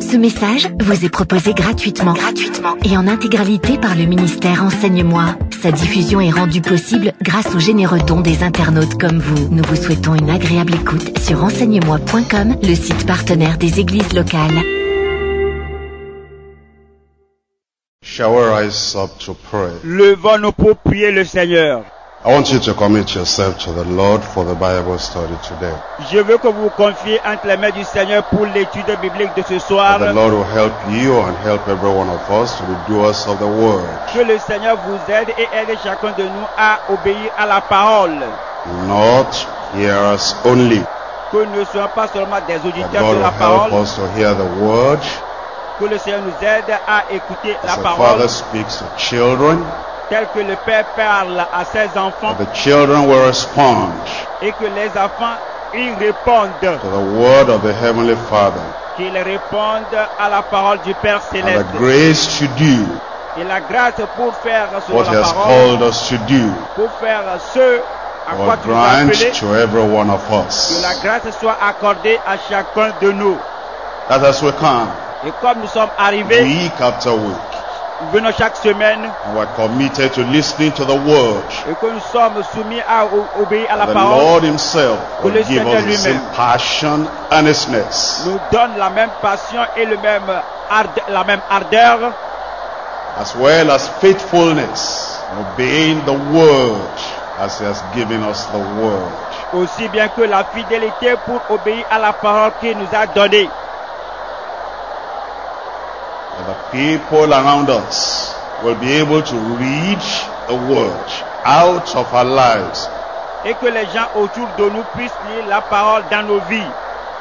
Ce message vous est proposé gratuitement et en intégralité par le ministère Enseigne-moi. Sa diffusion est rendue possible grâce aux généreux dons des internautes comme vous. Nous vous souhaitons une agréable écoute sur enseigne-moi.com, le site partenaire des églises locales. Shall we rise up to pray? Levons-nous pour prier le Seigneur. I want you to commit yourself to the Lord for the Bible study today. Je veux que vous vous confiez entre les mains du Seigneur pour l'étude biblique de ce soir. That the Lord will help you and help every one of us to be doers of the word. Que le Seigneur vous aide et aide chacun de nous à obéir à la parole. Not hearers only. Que nous ne soyons pas seulement des That auditeurs God de will la help parole. us to hear the word. Que le Seigneur nous aide à écouter la As a parole. father speaks to children, Tel que le Père parle à ses enfants. that the children will respond Et que les enfants y répondent. to the word of the Heavenly Father. Qu'ils répondent à la parole du Père And Céleste. the grace to do Et la grâce pour faire selon what He la has parole. called us to do. Pour faire ce à quoi Will tu nous as grant appelés. to every one of Que la us. grâce soit accordée à chacun de nous. That as we come, Et comme nous sommes arrivés, week after week, nous venons chaque semaine and we're committed to listening to the word, et que nous sommes soumis à obéir à la the parole, Lord Himself will le give Seigneur us the same lui-même passion, earnestness, nous donne la même passion et la même ardeur, as well as faithfulness, obeying the word as He has given us the word. aussi bien que la fidélité pour obéir à la parole qu'il nous a donnée. That the people around us will be able to read the word out of our lives, Et que les gens autour de nous puissent lire la parole dans nos vies.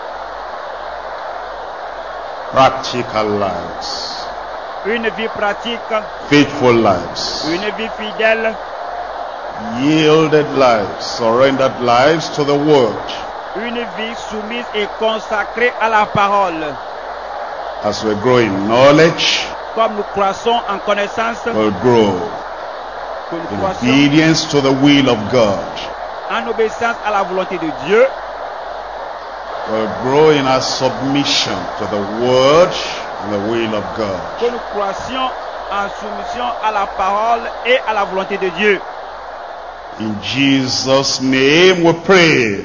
practical lives, Une vie pratique, faithful lives, une vie fidèle, yielded lives, surrendered lives to the word. une vie soumise et consacrée à la parole. As we grow in knowledge, Comme nous croissons en connaissance, we'll grow que nous in croissons obedience to the will of God. en obéissance à la volonté de Dieu, We'll grow in our submission to the word and the will of God. que nous croissions en soumission à la parole et à la volonté de Dieu. In Jesus' name we pray.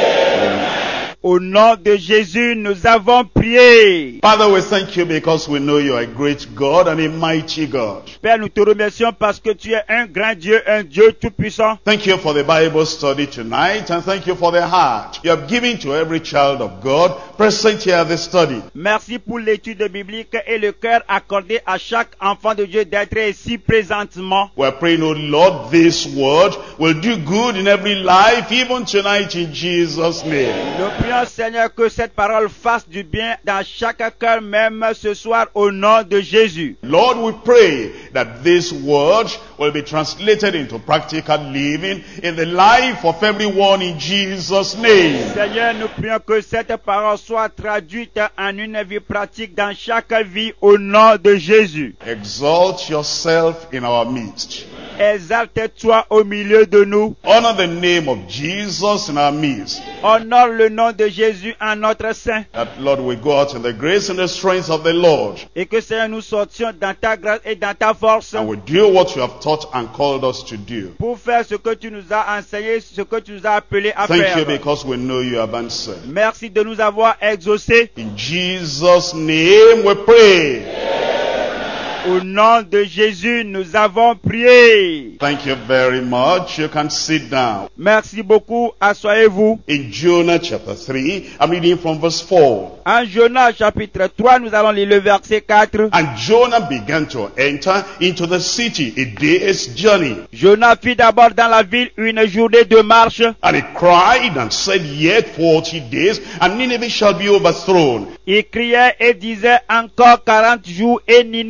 Au nom de Jésus, nous avons prié. Father, we thank you because we know you are a great God and a mighty God. Père, nous te remercions parce que tu es un grand Dieu, un Dieu tout-puissant. Thank you for the Bible study tonight and thank you for the heart you have given to every child of God present here at the study. Merci pour l'étude biblique et le cœur accordé à chaque enfant de Dieu d'être ici présentement. We're praying, oh Lord, this word will do good in every life, even tonight in Jesus' name. Nous prions, Seigneur, que cette parole fasse du bien dans chaque cœur, même ce soir, au nom de Jésus. Lord, we pray that this word will be translated into practical living in the life of everyone in Jesus' name. Seigneur, nous prions que cette parole soit traduite en une vie pratique dans chaque vie au nom de Jésus. Exalt yourself in our midst. Exalte-toi au milieu de nous. Honor the name of Jesus in our midst. Honore le nom de Jésus en notre sein. That, Lord, we go out in the grace and the strength of the Lord. Et que, Seigneur, nous sortions dans ta grâce et dans ta force And we do what you have taught and called us to do. pour faire ce que tu nous as enseigné, ce que tu nous as appelé à Thank faire. you because we know you have answered. Merci de nous avoir exaucés. In Jesus' name we pray. Au nom de Jésus, nous avons prié. Thank you very much. You can sit down. Merci beaucoup. Asseyez-vous. In Jonah chapter 3, I'm reading from verse 4. En Jonas chapitre 3, nous allons lire le verset 4. And Jonah began to enter into the city a day's journey. Jonas fit d'abord dans la ville une journée de marche. And he cried and said, Yet 40 days, and Nineveh shall be overthrown. Il criait et disait encore 40 jours et Ninive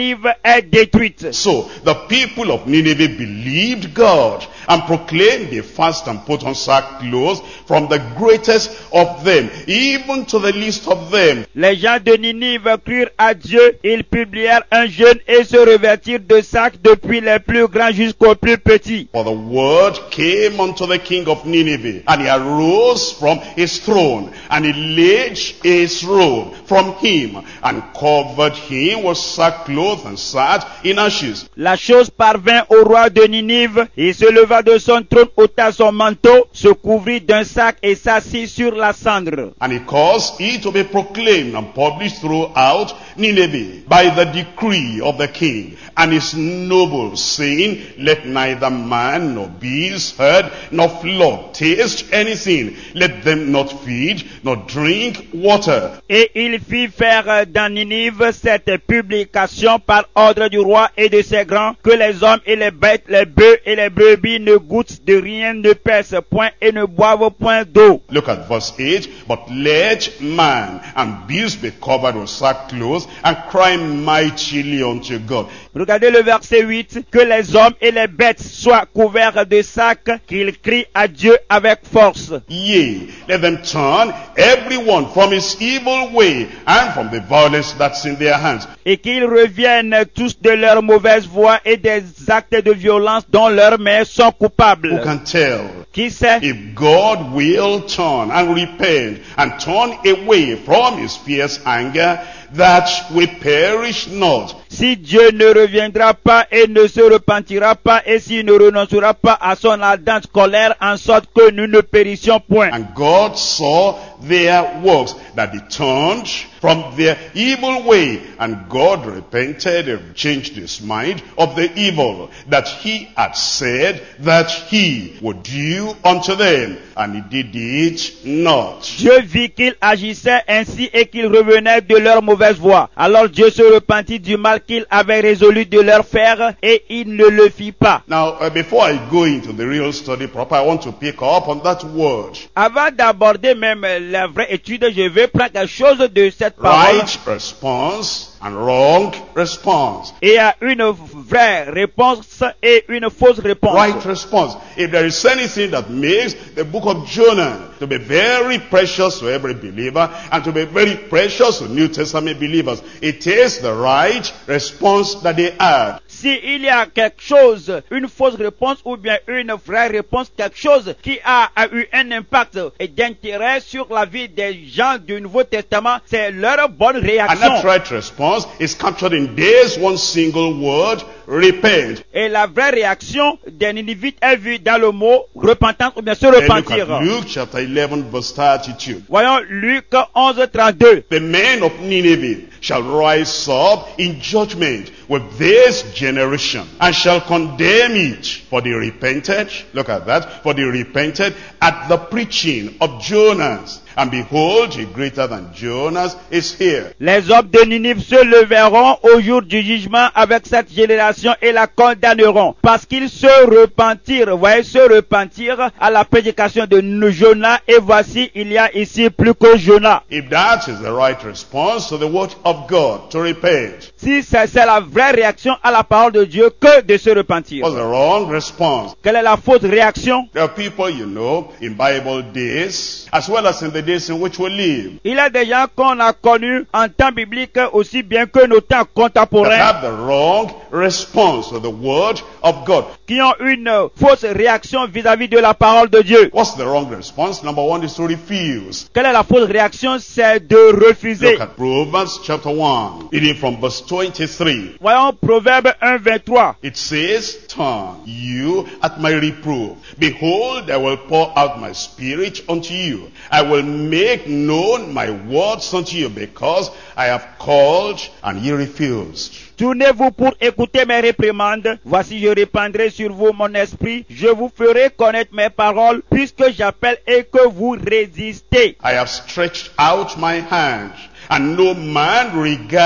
est détruite. So the people of Nineveh believed God and proclaimed they fast and put on sackcloth, from the greatest of them, even to the least of them. Les gens de Ninive crurent à Dieu, ils publièrent un jeûne et se revêtirent de sac depuis les plus grands jusqu'aux plus petits. For the word came unto the king of Nineveh, and he arose from his throne, and he laid his robe from him, and covered him with sackcloth, and sat in ashes. La chose parvint au roi de Ninive, il se leva de son trône, ôta son manteau, se couvrit d'un sac et s'assit sur la cendre. And he caused it to be proclaimed and published throughout Nineveh by the decree of the king and his nobles, saying, let neither man nor beast, herd nor flock taste anything. Let them not feed nor drink water. Et il fit faire dans Ninive cette publication par ordre du roi et de ses grands, que les hommes et les bêtes, les bœufs et les brebis ne goûtent de rien, ne pèsent point et ne boivent point d'eau. Look at verse 8. But let man and beast be covered with sackcloth, and cry mightily unto God. Regardez le verset 8, que les hommes et les bêtes soient couverts de sacs, qu'ils crient à Dieu avec force. Yea, let them turn everyone from his evil way and from the violence that's in their hands. Et qu'ils reviennent tous de leur mauvaise voie et des actes de violence dont leurs mains sont coupables. Who can tell Qui sait if God will turn and repent and turn away from his fierce anger, that we perish not? si Dieu ne reviendra pas et ne se repentira pas et s'il ne renoncera pas à son ardente colère en sorte que nous ne périssions point. And God saw their works, that they turned from their evil way, and God repented and changed his mind of the evil that he had said that he would do unto them, and he did it not. Dieu vit qu'ils agissaient ainsi et qu'ils revenaient de leur mauvaise voie. Alors Dieu se repentit du mal qu'il avait résolu de leur faire et il ne le fit pas. Now, before I go into the real study proper, I want to pick up on that word. Avant d'aborder même la vraie étude, je veux prendre quelque chose de cette parole. Right response and wrong response. Et il y a une vraie réponse et une fausse réponse. Right response. If there is anything that makes the book of Jonah to be very precious to every believer and to be very precious to New Testament believers, it is the right response that they had. S'il y a quelque chose, une fausse réponse ou bien une vraie réponse, quelque chose qui a eu un impact et d'intérêt sur la vie des gens du Nouveau Testament, c'est leur bonne And réaction. that right response is captured in this one single word, repent. Et la vraie réaction des Ninivites est vue dans le mot repentance ou bien se And look repentir. at Luke chapter 11 verse 32. Voyons Luc 11, 32. The men of Nineveh shall rise up in judgment with this generation and shall condemn it, for they repented, look at that, for they repented at the preaching of Jonas. And behold, a greater than Jonas is here. Les hommes de Ninive se leveront au jour du jugement avec cette génération et la condamneront, parce qu'ils se repentirent, voyez, se repentirent à la prédication de Jonas, et voici, il y a ici plus que Jonas. If that is the right response to the word of God, to repent, Si c'est la vraie réaction à la parole de Dieu que de se repentir. what's the wrong response? Quelle est la fausse réaction? There are people, you know, in Bible days, as well as in the days in which we live, Il y a des gens qu'on a connus en temps biblique aussi bien que nos temps that contemporains have the wrong response to the word of God. qui ont une fausse réaction vis-à-vis de la parole de Dieu. What's the wrong response? Number one is to refuse. Quelle est la fausse réaction? C'est de refuser. Look at Proverbs chapter 1, reading from verse 23. Voyons Proverbe 1, 23. It says, turn you at my reproof. Behold, I will pour out my spirit unto you. I will make known my words unto you, because I have called and ye refused. Tournez-vous pour écouter mes réprimandes. Voici, je répandrai sur vous mon esprit. Je vous ferai connaître mes paroles, puisque j'appelle et que vous résistez. I have stretched out my hand, and no man regarded.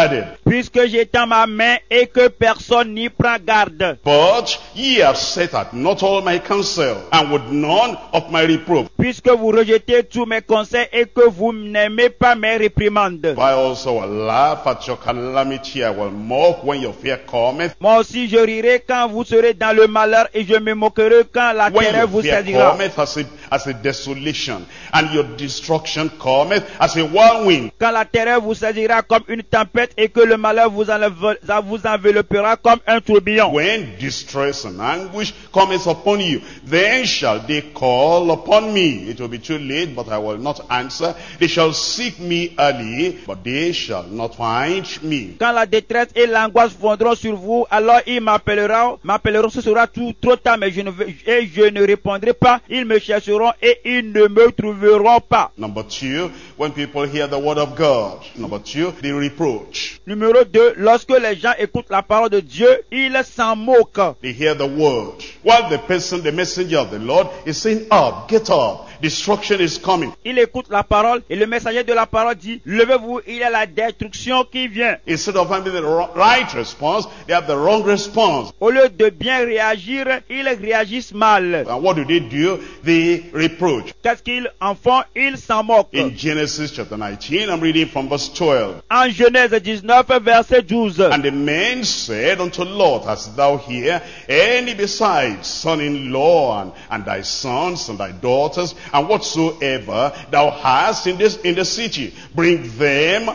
puisque j'étends ma main et que personne n'y prend garde. But ye have set at naught all my counsel, and would none of my reproof. Puisque vous rejetez tous mes conseils et que vous n'aimez pas mes réprimandes. I also will laugh at your calamity, I will mock when your fear cometh. Moi aussi je rirai quand vous serez dans le malheur et je me moquerai quand la When terreur your vous fear saisira. cometh as a desolation, and your destruction cometh as a whirlwind. Quand la terreur vous saisira comme une tempête et que le malheur vous enveloppera comme un tourbillon. When distress and anguish cometh upon you, then shall they call upon me. It will be too late, but I will not answer. They shall seek me early, but they shall not find me. Quand la détresse et l'angoisse fondront sur vous, alors ils m'appelleront, ce sera trop tard, mais je ne répondrai pas. Ils me chercheront et ils ne me trouveront pas. Number two, when people hear the word of God. Number two, they reproach. Numéro 2, lorsque les gens écoutent la parole de Dieu, ils s'en moquent. They hear the word. While the messenger of the Lord is saying, up, get up. Destruction is coming. Ils écoutent la parole et le messager de la parole dit, levez-vous, il y a la destruction qui vient. Instead of having the right response, they have the wrong response. Au lieu de bien réagir, ils réagissent mal. And what do? They reproach. Qu'est-ce qu'ils en font? Ils s'en moquent. In Genesis chapter 19, I'm reading from verse 12. En Genèse 19, verset 12. And the men said unto Lot, hast thou here any besides son-in-law and thy sons and thy daughters, and whatsoever thou hast in the city, bring them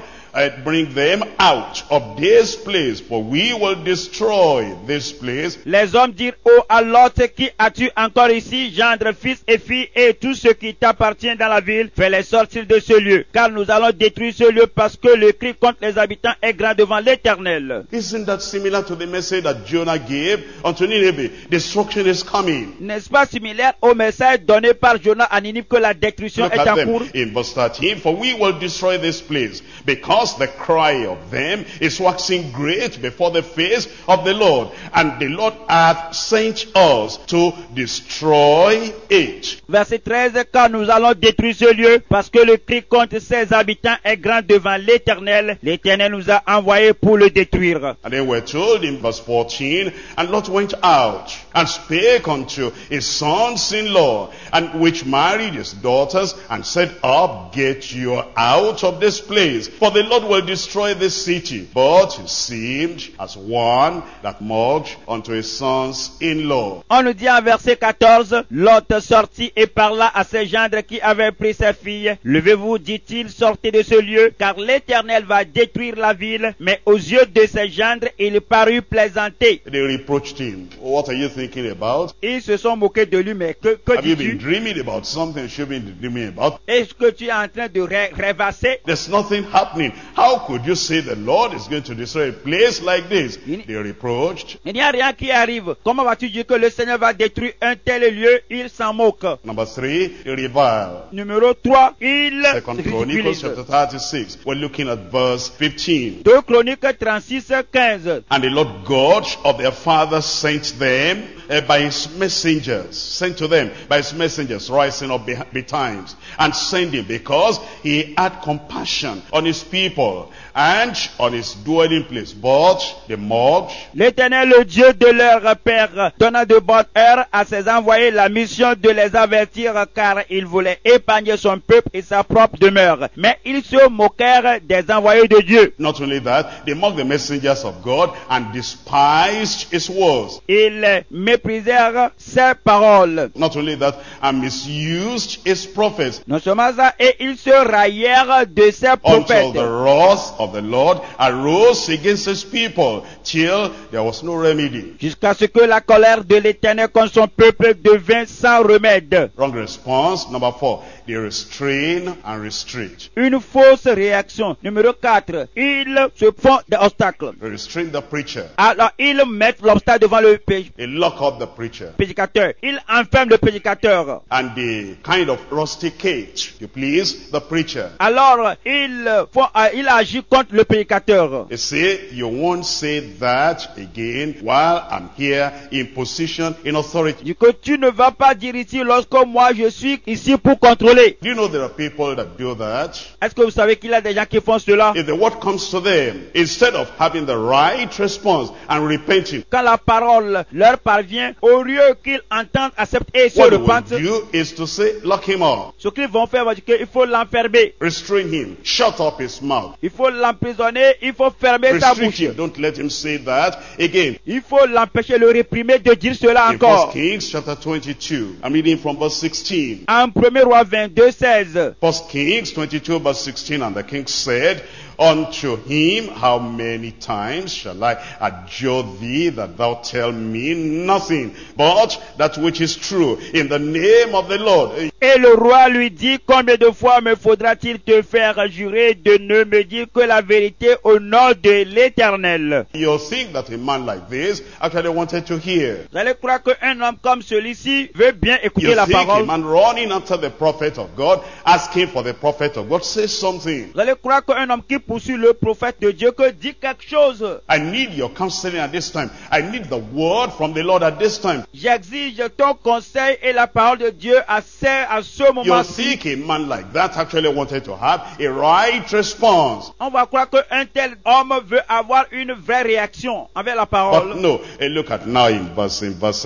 out of this place, for we will destroy this place. Les hommes dirent à Lot, qui as-tu encore ici, gendre, fils et filles, et tout ce qui t'appartient dans la ville, fais-les sortir de ce lieu, car nous allons détruire ce lieu parce que le cri contre les habitants est grand devant l'Éternel. Isn't that similar to the message that Jonah gave unto Nineveh? Destruction is coming. N'est-ce pas similaire au message donné par Jonas à Ninive que la destruction Look est at en them cours? in verse 13. For we will destroy this place, because the cry of them is waxing great before the face of the Lord, and the Lord hath sent us to destroy it. Verset 13, car nous allons détruire ce lieu, parce que le cri contre ses habitants est grand devant l'Éternel. L'Éternel nous a envoyés pour le détruire. And then we're told in verse 14, and Lot went out and spake unto his sons-in-law, and which married his daughters, and said, up, get you out of this place, for the Lord will destroy this city. But he seemed as one that mocked unto his sons-in-law. On nous dit en verset 14, Lot sortit et parla à ses gendres qui avaient pris ses filles. Levez-vous, dit-il, sortez de ce lieu, car l'Éternel va détruire la ville. Mais aux yeux de ses gendres, il parut plaisanter. They reproached him. What are you thinking about? Ils se sont moqués de lui, mais que Have you been dis-tu? dreaming about something you should be dreaming about? Est-ce que tu es en train de rêvasser? There's nothing happening. How could you say the Lord is going to destroy a place like this? They reproached. Il n'y a rien qui arrive. Comment vas-tu dire que le Seigneur va détruire un tel lieu? Il s'en moque. Number 3, they revile. Numéro 3, il Second Chronicles ridiculise. chapter 36. We're looking at verse 15. 2 Chroniques 36, 15. And the Lord God of their fathers sent them by his messengers, sent to them by his messengers, rising up betimes, and sending, because he had compassion on his people and on his dwelling place. But they mocked. L'Éternel, le Dieu de leur père, donna de bonne heure à ses envoyés la mission de les avertir, car il voulait épargner son peuple et sa propre demeure. Mais ils se moquèrent des envoyés de Dieu. Not only that, they mocked the messengers of God and despised his words. Ils méprisèrent ses paroles. Not only that, and misused his prophets. Non seulement ça, et ils se raillèrent de ses Until prophètes. the wrath of the Lord arose against his people, till there was no remedy. Jusqu'à ce que la colère de l'Éternel contre son peuple devint sans remède. Wrong response. Number 4, they restrain and restrict. Une fausse réaction. Numéro 4, ils se font des obstacles. They restrain the preacher. Alors ils mettent l'obstacle devant le péché. They lock up the preacher. Prédicateur. Il enferme le prédicateur. And they kind of rusticate, you please, the preacher. Alors, il agit contre le prédicateur. They say, you won't say that again while I'm here in position, in authority. Du que tu ne vas pas dire ici lorsque moi je suis ici pour contrôler. Do you know there are people that do that? Est-ce que vous savez qu'il y a des gens qui font cela? If the word comes to them, instead of having the right response and repenting, Quand la parole leur parvient, au lieu qu'ils entendent, acceptent et se what they repentent, will do is to say, lock him up, ce qu'ils vont faire, c'est qu'il faut l'enfermer. restrain him, shut up his mouth, Il faut l'emprisonner, il faut fermer sa restrict bouche. him, don't let him say that again. Il faut l'empêcher, le réprimer de dire cela In 1 encore. Kings chapter 22, I'm reading from verse 16. En 1 Roi 22, 16. 1 Kings 22 verse 16, and the king said unto him, how many times shall I adjure thee that thou tell me nothing but that which is true in the name of the Lord? Et le roi lui dit, combien de fois me faudra-t-il te faire jurer de ne me dire que la vérité au nom de l'Éternel? You'll think that a man like this actually wanted to hear. Vous allez croire qu'un homme comme celui-ci veut bien écouter You la think a parole. man running after the prophet of God, asking for the prophet of God, say something. Vous allez croire qu'un homme qui poursuit le prophète de Dieu que dit quelque chose. I need your counseling at this time. I need the word from the Lord at this time. J'exige ton conseil et la parole de Dieu à ce You moment-ci. think a man like that actually wanted to have a right response. On va croire qu'un tel homme veut avoir une vraie réaction envers la But parole. no, look at now in verse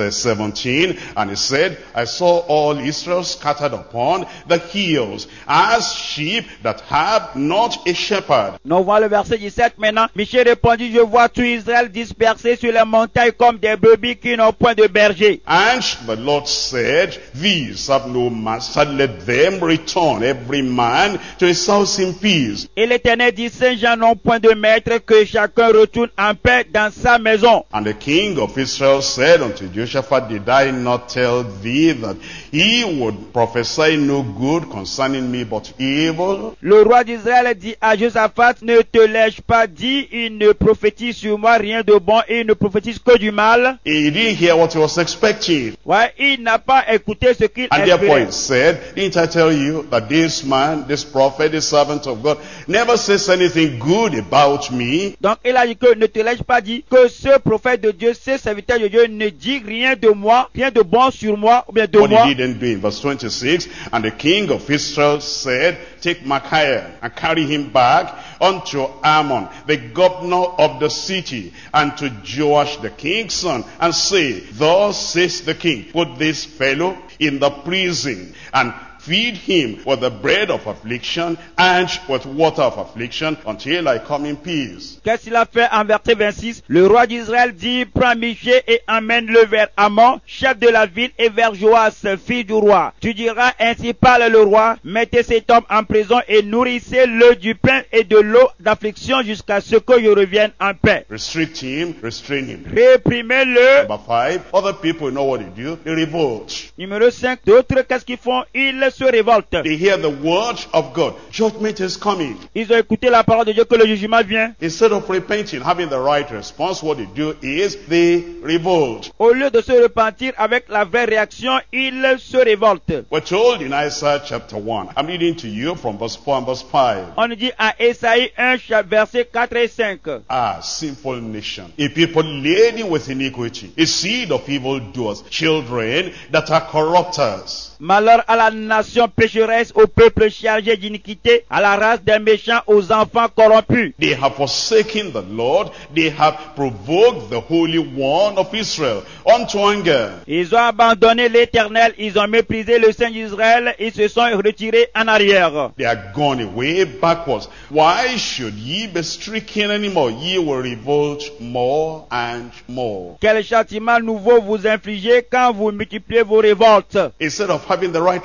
17, and he said, I saw all Israel scattered upon the hills, as sheep that have not a shepherd. Nous voyons le verset 17 maintenant. Michel répondit, je vois tout Israël dispersé sur les montagnes comme des brebis qui n'ont point de berger. And the Lord said, these have no master, let them return every man to his house in peace. Et l'Éternel dit, ces gens n'ont point de maître, que chacun retourne en paix dans sa maison. And the king of Israel said unto Jehoshaphat, did I not tell thee that he would prophesy no good concerning me but evil? Le roi d'Israël dit à Josaphat, ne te l'ai-je pas dit, il ne prophétise sur moi rien de bon et il ne prophétise que du mal. He didn't hear what he was expecting. Ouais, il n'a pas écouté ce qu'il And therefore espérait. he said, didn't I tell you that this man, this prophet, this servant of God, never says anything good about me? Donc il a dit que ne te l'ai-je pas dit que ce prophète de Dieu, ce serviteur de Dieu ne dit rien de moi, rien de bon sur moi ou bien de What moi. he didn't do in verse 26, and the king of Israel said, take Micaiah and carry him back unto Ammon, the governor of the city, and to Joash the king's son, and say, thus says the king, put this fellow in the prison, and feed him with the bread of affliction and with water of affliction until I come in peace. Qu'est-ce qu'il a fait en verset 26? Le roi d'Israël dit, prends Michée et emmène-le vers Ammon, chef de la ville, et vers Joas, fille du roi. Tu diras, ainsi parle le roi, mettez cet homme en prison et nourrissez-le du pain et de l'eau d'affliction jusqu'à ce que je revienne en paix. Restrict him, restrain him. Réprimez-le. Number 5, other people know what they do. They revolt. Numéro 5, d'autres, qu'est-ce qu'ils font? Ils se révoltent. They hear the word of God. Judgment is coming. Ils ont écouté la parole de Dieu que le jugement vient. Instead of repenting, having the right response, what they do is they revolt. Au lieu de se repentir avec la vraie réaction, ils se révoltent. We're told in Isaiah chapter 1. I'm reading to you from verse 4 and verse 5. On nous dit à Ésaïe 1, verset 4 et 5. Ah, sinful nation, a people laden with iniquity, a seed of evildoers, children that are corrupters. Malheur à la nation pécheresse, au peuple chargé d'iniquité, à la race des méchants, aux enfants corrompus. They have forsaken the Lord, they have provoked the Holy One of Israel unto anger. Ils ont abandonné l'Éternel, ils ont méprisé le Saint d'Israël, ils se sont retirés en arrière. They are gone away backwards. Why should ye be stricken anymore? Ye will revolt more and more. Quel châtiment nouveau vous infligez quand vous multipliez vos révoltes? Instead of having the right response,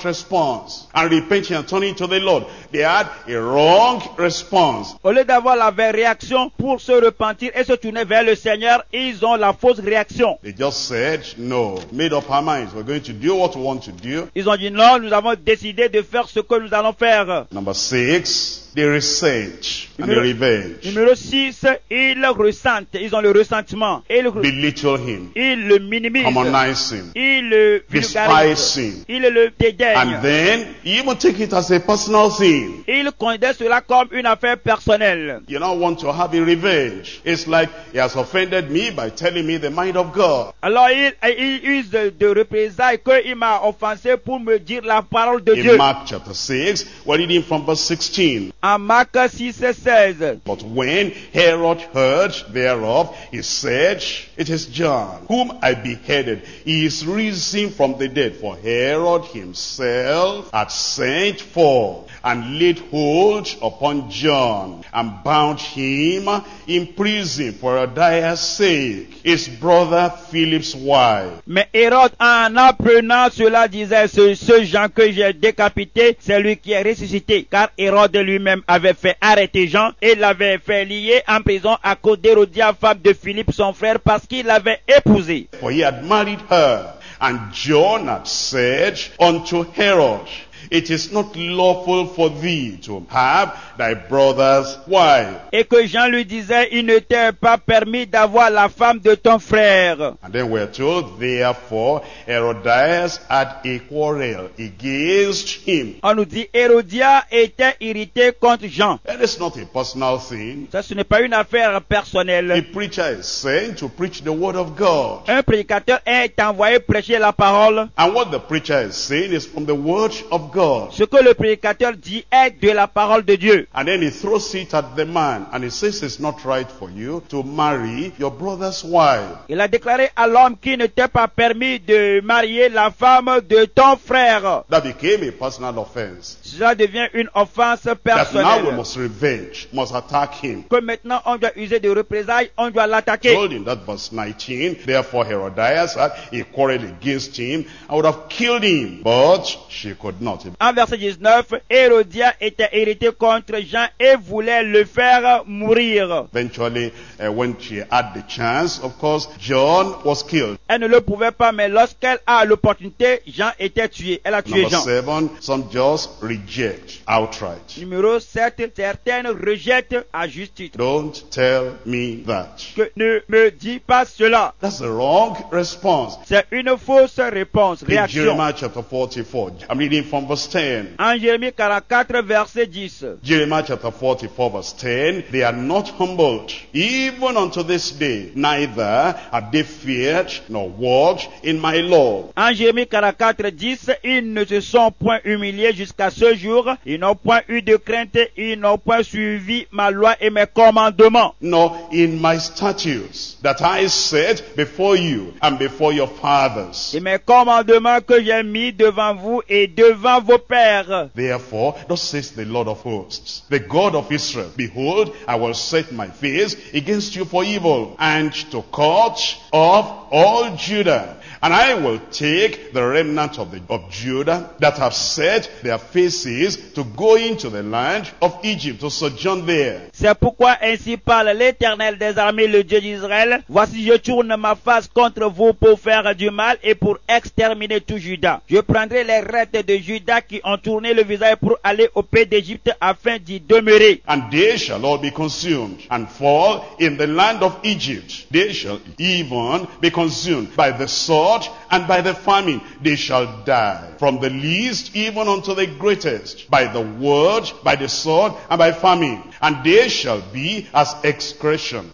response and repenting and turning to the Lord. They had a wrong response. Au lieu d'avoir la vraie réaction pour se repentir et se tourner vers le Seigneur, ils ont la fausse réaction. They just said, no, made up our minds. We're going to do what we want to do. Ils ont dit non, nous avons décidé de faire ce que nous allons faire. Number 6, they resent and they revenge. Numéro 6, ils ressentent, ils ont le ressentiment. Belittle him. Ils le minimisent. Commonize him. Ils le Despise vulgarisent. him. Ils le dédaignent. And then, you even take it as a personal thing. Ils considèrent cela comme une affaire personnelle. You don't want to have a revenge. It's like he has offended me by telling me the mind of God. Alors il use de représailles qu'il m'a offensé pour me dire la parole de In Dieu. Mark chapter 6, we're reading from verse 16. En Marc 6 et 16. But when Herod heard thereof, he said, it is John, whom I beheaded. He is risen from the dead. For Herod himself had sent for and laid hold upon John and bound him in prison for Herodias' sake, his brother Philip's wife. Mais Hérode, en apprenant cela, disait, ce Jean que j'ai décapité, c'est lui qui est ressuscité. Car Hérode lui-même avait fait arrêter Jean et l'avait fait lier en prison à cause d'Hérodia, femme de Philippe, son frère, parce qu'il l'avait épousée. For he had married her, and John had said unto Herod, it is not lawful for thee to have thy brother's wife. Et que Jean lui disait, il ne t'est pas permis d'avoir la femme de ton frère. And then we're told, therefore, Herodias had a quarrel against him. On nous dit, Hérodia était irrité contre Jean. That is not a personal thing. Ça, ce n'est pas une affaire A personnelle. preacher is sent to preach the word of God. Un prédicateur est envoyé prêcher la parole. And what the preacher is saying is from the word of God. Ce que le prédicateur dit est de la parole de Dieu. And then he throws it at the man and he says it's not right for you to marry your brother's wife. Il a déclaré à l'homme qu'il ne t'est pas permis de marier la femme de ton frère. That became a personal offense. Cela devient une offense That now we personnelle. must revenge, must attack him. Que maintenant on doit user de représailles, on doit l'attaquer. Told in that verse 19, therefore Herodias had a quarrel against him and would have killed him, but she could not. En verset 19, Hérodia était irrité contre Jean et voulait le faire mourir. Eventually, when she had the chance, of course, John was killed. Elle ne le pouvait pas, mais lorsqu'elle a l'opportunité, Jean était tué. Elle a tué Number Jean. 7, some just reject outright. Numéro 7, certaines rejettent à juste titre. Don't tell me that. Que ne me dis pas cela. That's the wrong response. C'est une fausse réponse, In réaction. Jeremiah chapter 44, I'm reading from verse 10. En Jérémie 44, verset 10. Jeremiah chapter 44 verse 10, they are not humbled, even unto this day, neither have they feared nor walked in my law. En Jérémie 44, 10, ils ne se sont point humiliés jusqu'à ce jour, ils n'ont point eu de crainte, ils n'ont point suivi ma loi et mes commandements. Nor in my statutes that I set before you and before your fathers. Et mes commandements que j'ai mis devant vous et devant vos pères. Therefore, thus says the Lord of hosts, the God of Israel, behold, I will set my face against you for evil, and to cut off all Judah. And I will take the remnant of Judah that have set their faces to go into the land of Egypt, to sojourn there. C'est pourquoi ainsi parle l'Éternel des armées, le Dieu d'Israël. Voici, je tourne ma face contre vous pour faire du mal et pour exterminer tout Juda. Je prendrai les restes de Juda qui ont tourné le visage pour aller au pays d'Égypte afin d'y demeurer. And they shall all be consumed and fall in the land of Egypt. They shall even be consumed by the sword and by the famine. They shall die, from the least even unto the greatest, by the word, by the sword, and by famine. And they shall be as execration,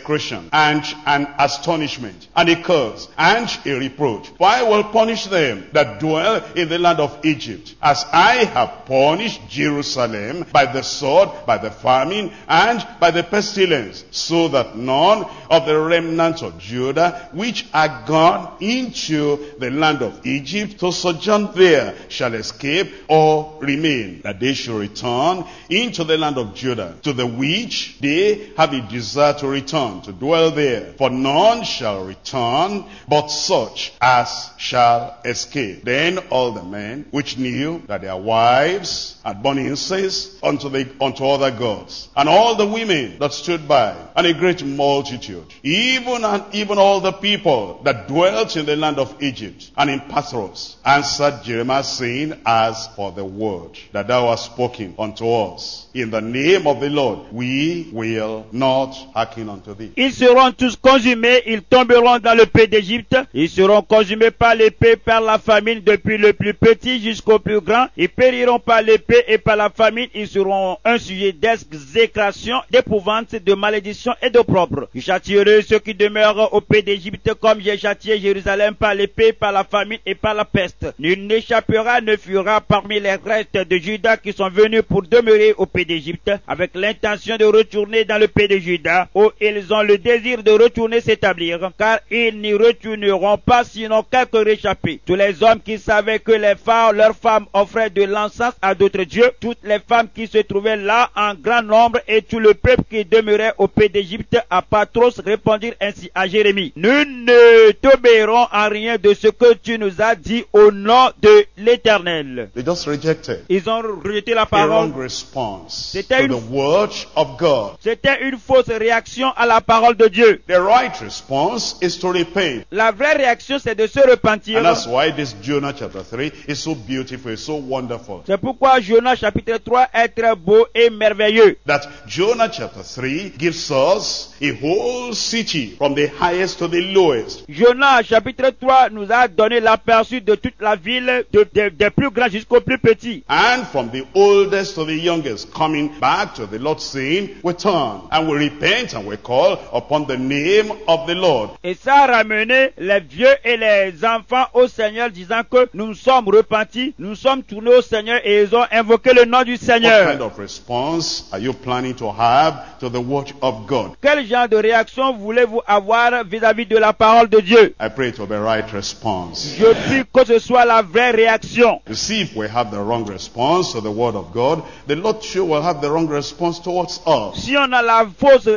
and an astonishment, and a curse, and a reproach. For I will punish them that dwell in the land of Egypt, as I have punished Jerusalem by the sword, by the famine, and by the pestilence, so that none of the remnants of Judah, which are gone into the land of Egypt to sojourn there, shall escape or remain, that they should return into the land of Judah, to the which they have a desire to return, to dwell there. For none shall return, but such as shall escape. Then all the men which knew knew that their wives had borne incense unto other gods. And all the women that stood by, and a great multitude, even all the people that dwelt in the land of Egypt and in Pathros, answered Jeremiah, saying, As for the word that thou hast spoken unto us in the name of the Lord, we will not hearken unto thee. Ils seront tous consumés, ils tomberont dans le pays d'Égypte, ils seront consumés par l'épée, par la famine, depuis le plus petit jusqu'au plus grand, ils périront par l'épée et par la famine, ils seront un sujet d'exécration, d'épouvante, de malédiction et d'opprobre. Je châtierai ceux qui demeurent au pays d'Égypte comme j'ai châtié Jérusalem par l'épée, par la famine et par la peste. Nul n'échappera, ne fuira parmi les restes de Juda qui sont venus pour demeurer au pays d'Égypte avec l'intention de retourner dans le pays de Juda où ils ont le désir de retourner s'établir, car ils n'y retourneront pas sinon quelques réchappés. Tous les hommes qui savaient que leurs femmes offraient de l'encens à d'autres dieux, toutes les femmes qui se trouvaient là en grand nombre et tout le peuple qui demeurait au pays d'Égypte à Pathros répondirent ainsi à Jérémie: Nous ne t'obéirons en rien de ce que tu nous as dit au nom de l'Éternel. They just rejected. Ils ont rejeté la A parole. wrong response to C'était the word of God. une fausse réaction à la parole de Dieu. The right response is to repent. La vraie réaction, c'est de se repentir. And that's why this Jonah chapter 3 is so beautiful, it's so wonderful. C'est pourquoi Jonas chapitre 3 est très beau et merveilleux. That Jonah chapter 3 gives us a whole city from the highest to the lowest. Jonas chapitre 3 nous a donné l'aperçu de toute la ville, des plus grands jusqu'au plus petit. And from the oldest to the youngest, coming back to the Lord, saying, we turn and we repent and we call upon the name of the Lord. Et ça a ramené les vieux et les enfants au Seigneur, disant que nous sommes repentis, nous sommes tournés au Seigneur et ils ont invoqué le nom du What Seigneur. kind of response are you planning to have to the word of God? Quel genre de réaction voulez-vous avoir vis-à-vis de la parole de Dieu? I pray it will be right response. Je prie que ce soit la vraie réaction. You see, if we have the wrong response to the word of God, the Lord too will have the wrong response towards us. Si on a la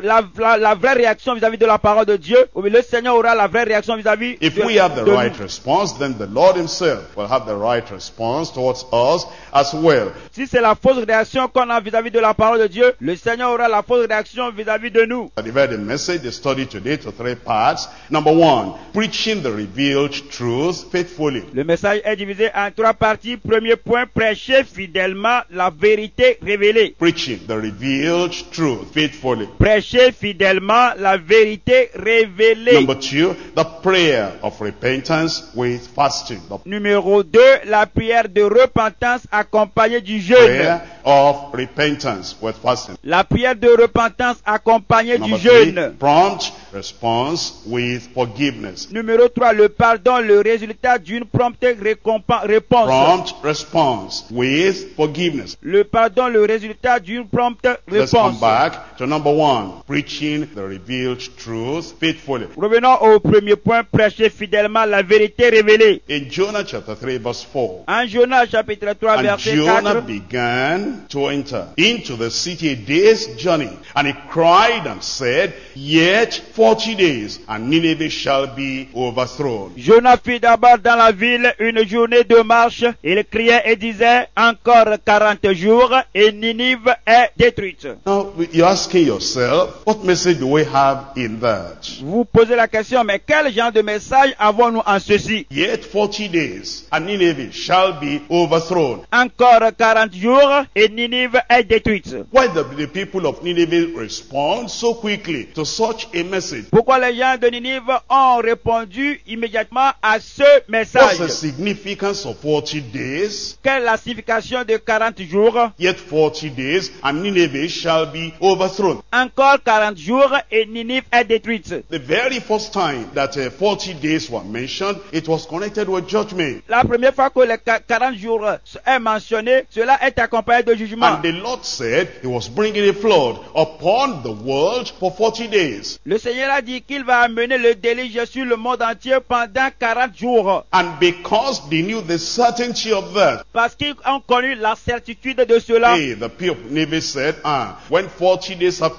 vraie réaction vis-à-vis de la parole de Dieu, le Seigneur aura la vraie réaction vis-à-vis If de, we have the de right nous. response, then the Lord himself will have the right response towards us as well. Si c'est la fausse réaction qu'on a vis-à-vis de la parole de Dieu, le Seigneur aura la fausse réaction vis-à-vis de nous. I divided the message, the study today, to 3 parts. Number 1, preaching the revealed truth faithfully. Le message est divisé en 3 parties. Premier point, prêcher fidèlement la vérité révélée. Preaching the revealed truth faithfully. Prêcher fidèlement la vérité révélée. Number 2, the prayer of repentance with fasting. The Numéro 2, la prière de repentance accompagnée du jeûne. prayer of repentance with fasting. La prière de repentance accompagnée du Number 3, jeûne. prompt response with forgiveness. Numéro 3, le pardon, le résultat d'une prompte réponse. Prompt response with forgiveness. Le pardon, le résultat d'une prompte Let's come réponse. back to number 1, preaching the revealed truth faithfully. Revenons au premier point, prêcher fidèlement la vérité révélée. In Jonah chapter 3 verse 4, En Jonas chapitre 3 and verset Jonah 4, began to enter into the city a day's journey, and he cried and said, Yet 40 days, and Nineveh shall be overthrown. Jonas fit d'abord dans la ville une journée de marche. Il criait et disait, encore 40 jours et Ninive est détruite. Now, you're asking yourself, what message do we have in that? Vous posez la question, mais quel genre de message avons-nous en ceci? Yet 40 days, and Nineveh shall be overthrown. Encore 40 jours et Ninive est détruite. Why the people of Nineveh respond so quickly to such a message? Pourquoi les gens de Ninive ont répondu immédiatement à ce What's message? the significance of 40 days? Quelle est la signification de 40 jours? Yet 40 days, and Nineveh shall be overthrown. Encore 40 jours et Ninive est détruite. The very first time that 40 days were mentioned, it was connected with judgment. La première fois que les 40 jours est mentionné, cela est accompagné de jugement. And the Lord said he was bringing a flood upon the world for 40 days. Le Seigneur a dit qu'il va amener le déluge sur le monde entier pendant 40 jours. And because they knew the certainty of that, Parce qu'ils ont connu la certitude de cela. hey, the people of Nineveh said, when 40 days have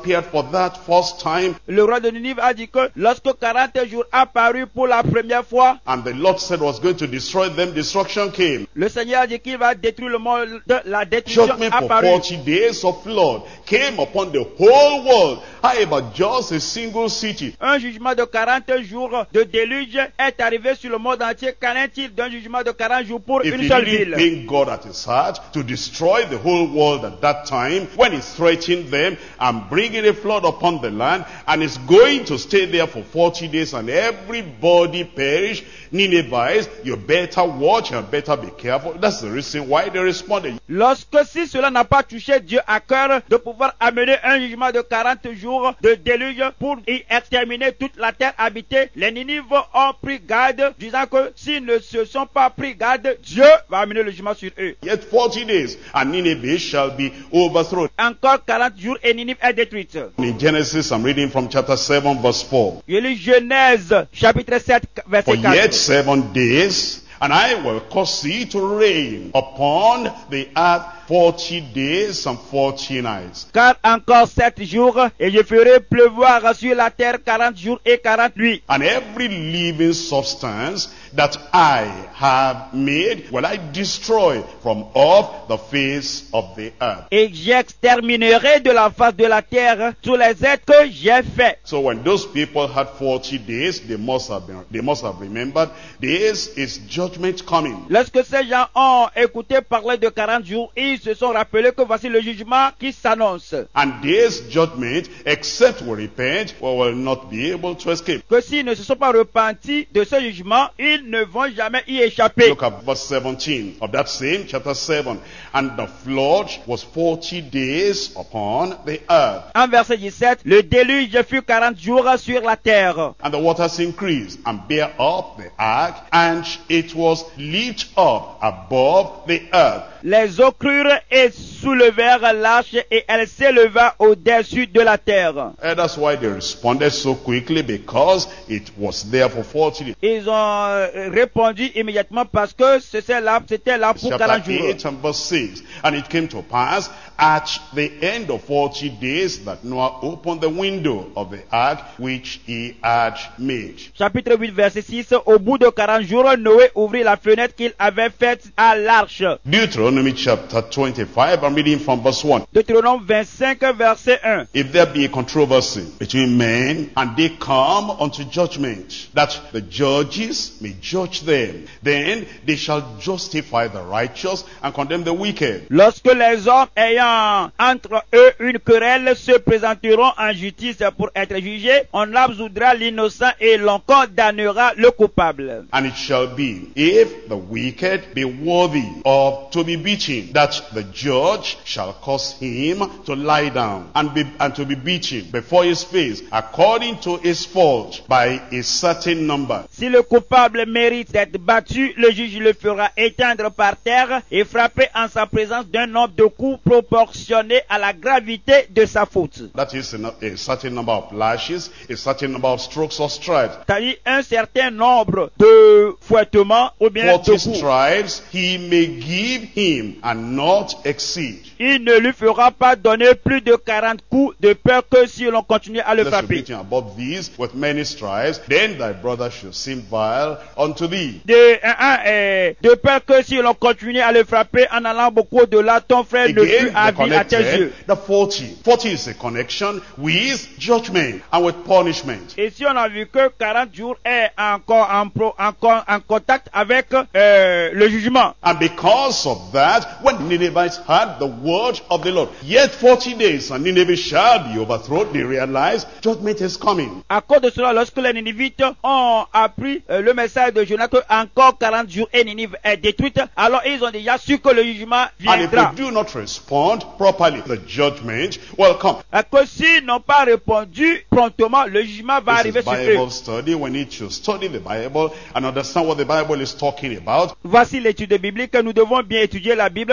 appeared for that first time, Le roi de Ninive a dit que lorsque 40 jours apparut pour la première fois, and the Lord said was going to destroy them, destruction came. le Seigneur a dit qu'il va détruire le monde, la destruction Judgment for apparut. 40 days of flood came upon the whole world. How about just a single city? Un jugement de 40 jours de déluge est arrivé sur le monde entier. Qu'en est-il d'un jugement de 40 jours pour If une he seule didn't ville? pain God at his heart to destroy the whole world at that time, when he threatened them and bringing a flood upon the land, and is going to stay there for 40 days and everybody perish, Ninevites, you better watch and better be careful. That's the reason why they responded. Lorsque si cela n'a pas touché Dieu à cœur de pouvoir amener un jugement de 40 jours de déluge pour y exterminer toute la terre habitée, les Ninives ont pris garde, disant que s'ils ne se sont pas pris garde, Dieu va amener le jugement sur eux. Yet 40 days and Nineveh shall be overthrown. Encore 40 jours et Ninive est détruite. In Genesis, I'm reading from chapter 7 verse 4. Je lis Genèse, chapitre 7, For verset 4. yet 7 days, and I will cause thee to reign upon the earth 40 days and 40 nights. Car encore 7 jours, et je ferai pleuvoir sur la terre 40 jours et 40 nuits. And every living substance that I have made will I destroy from off the face of the earth. Et j'exterminerai de la face de la terre tous les êtres que j'ai faits. So when those people had 40 days, they must have remembered this is judgment coming. Lorsque ces gens ont écouté parler de 40 jours, ils se sont rappelés que voici le jugement qui s'annonce. And this judgment, except we repent, we will not be able to escape. Que s'ils ne se sont pas repentis de ce jugement, ils ne vont jamais y échapper. Look at verse 17 of that same chapter 7. And the flood was 40 days upon the earth. En verset 17, le déluge fut 40 jours sur la terre. And the waters increased and bare up the ark, and it was lifted up above the earth. Les eaux crurent et soulevèrent l'arche et elle s'éleva au-dessus de la terre. And that's why they responded so quickly, because it was there for 40 days. Ils ont répondu immédiatement parce que c'était là pour 40 Chapter jours. 8 and verse 6. And it came to pass at the end of 40 days that Noah opened the window of the ark which he had made. Chapitre 8, verset 6. Au bout de 40 jours, Noé ouvrit la fenêtre qu'il avait faite à l'arche. Deuteronomy chapter 25, I'm reading from verse 1. Deutéronome 25, verset 1. If there be a controversy between men, and they come unto judgment, that the judges may judge them, then they shall justify the righteous and condemn the wicked. Lorsque les hommes ayant entre eux une querelle se présenteront en justice pour être jugés, on absoudra l'innocent et l'on condamnera le coupable. And it shall be, if the wicked be worthy of to be beaten, that the judge shall cause him to lie down and to be beaten before his face, according to his fault, by a certain number. Si le coupable mérite d'être battu, le juge le fera éteindre par terre et frapper en sa présence d'un nombre de coups proportionné à la gravité de sa faute. That is a certain number of lashes, a certain number of strokes or stripes. C'est-à-dire un certain nombre de fouettements ou bien 40 de coups. stripes he may give him and not exceed. Il ne lui fera pas donner plus de 40 coups de peur que si l'on continue à le Let's frapper. repeat above these with many stripes, then thy brother shall seem vile unto thee. De peur que si l'on continue à le frapper en allant beaucoup au-delà, ton frère ne fut Again, à they're vie à tes yeux. connected. The 40. 40 is a connection with judgment and with punishment. Et si on a vu que 40 jours est encore en contact avec le jugement. And because of that, when Ninevites heard the word of the Lord, yet 40 days and Nineveh shall be overthrown, they realized judgment is coming. À cause de cela, lorsque les Ninivites ont appris le message de Jonas que encore 40 jours et Ninive est détruite, alors ils ont déjà su que le jugement And if viendra. they do not respond properly, the judgment will come. À cause s'ils n'ont pas répondu promptement, le jugement va This arriver is sur eux. Bible study. We need to study the Bible and understand what the Bible is talking about. Voici l'étude biblique. Nous devons bien étudier la Bible pour savoir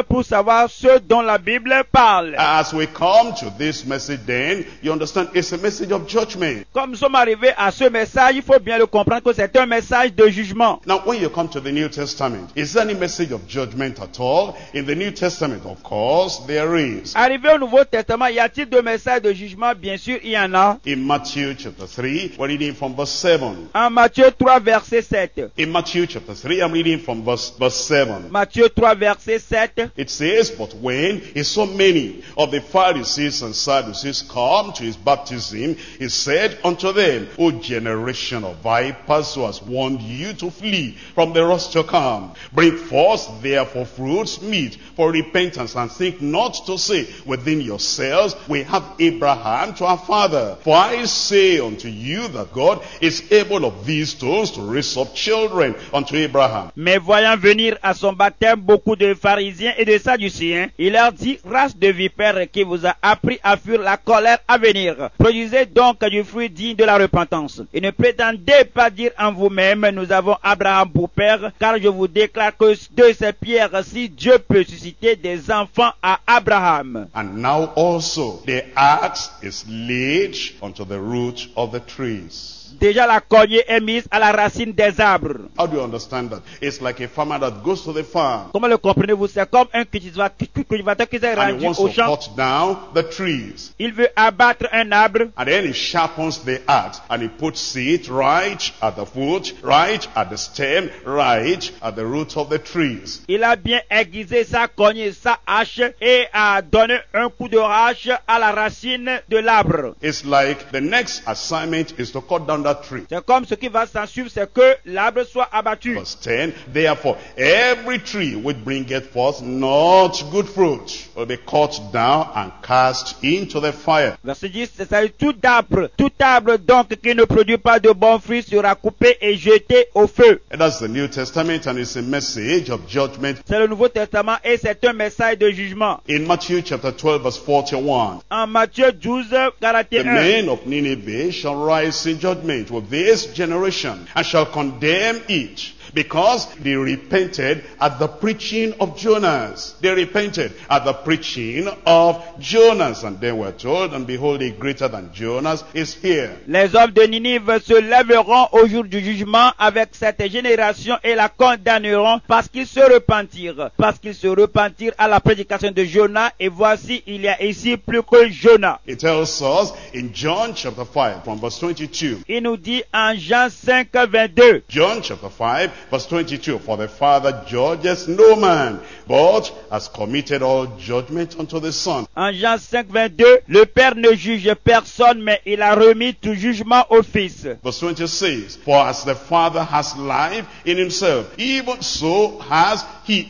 savoir ce dont la Bible parle. As we come to this message then, you understand it's a message of judgment. Comme nous sommes arrivés à ce message, il faut bien le comprendre que c'est un message de jugement. Now, when you come to the New Testament, is there any message of judgment at all? In the New Testament, of course, there is. Arrivé au Nouveau Testament, y a-t-il de messages de jugement? Bien sûr, il y en a. In Matthew chapter 3, we're reading from verse 7. En Matthieu 3, verset 7. In Matthew chapter 3, I'm reading from verse 7. Matthieu 3, verset 7. It says, but when he saw many of the Pharisees and Sadducees come to his baptism, he said unto them, O generation of vipers, who has warned you to flee from the wrath to come? Bring forth therefore fruits meet for repentance, and think not to say within yourselves, we have Abraham to our father. For I say unto you that God is able of these stones to raise up children unto Abraham. Mais voyant venir à son baptême beaucoup de pharisiens et de sadducéens, il leur dit, race de vipères qui vous a appris à fuir la colère à venir. Produisez donc du fruit digne de la repentance. Et ne prétendez pas dire en vous-même, nous avons Abraham pour père, car je vous déclare que de ces pierres-ci, Dieu peut susciter des enfants à Abraham. And now also the axe is laid unto the root of the trees. Déjà la cognée est mise à la racine des arbres. How do you understand that? It's like a farmer that goes to the farm Comment le comprenez-vous? C'est comme un cultivateur qui s'est and he rendu wants au to champ. cut down the trees. Il veut abattre un arbre. And then he sharpens the axe and he puts it right at the foot, right at the stem, right at the root of the trees. Il a bien aiguisé sa cognée, sa hache et a donné un coup de hache à la racine de l'arbre. It's like the next assignment is to cut down that tree. C'est comme ce qui va s'en suivre, c'est que l'arbre soit abattu. Verse 10, therefore every tree which bringeth forth not good fruit will be cut down and cast into the fire. Verset 10, c'est-à-dire tout arbre donc qui ne produit pas de bons fruits sera coupé et jeté au feu. And that's the New Testament, and it's a message of judgment. C'est le Nouveau Testament et c'est un message de jugement. In Matthew chapter 12 verse 41, En Matthieu 12, the 41. men of Nineveh shall rise in judgment with this generation, and shall condemn it, because they repented at the preaching of Jonas. They repented at the preaching of Jonas. And then we're told, and behold, a greater than Jonas is here. Les hommes de Ninive se lèveront au jour du jugement avec cette génération et la condamneront parce qu'ils se repentirent. Parce qu'ils se repentirent à la prédication de Jonas. Et voici, il y a ici plus que Jonas. It tells us in John chapter 5 from verse 22. Il nous dit en Jean 5, 22. John chapter 5 verse 22. For the Father judges no man, but has committed all judgment unto the Son. En Jean 5, 22, le Père ne juge personne, mais il a remis tout jugement au Fils. Verse 26. For as the Father has life in himself, even so has he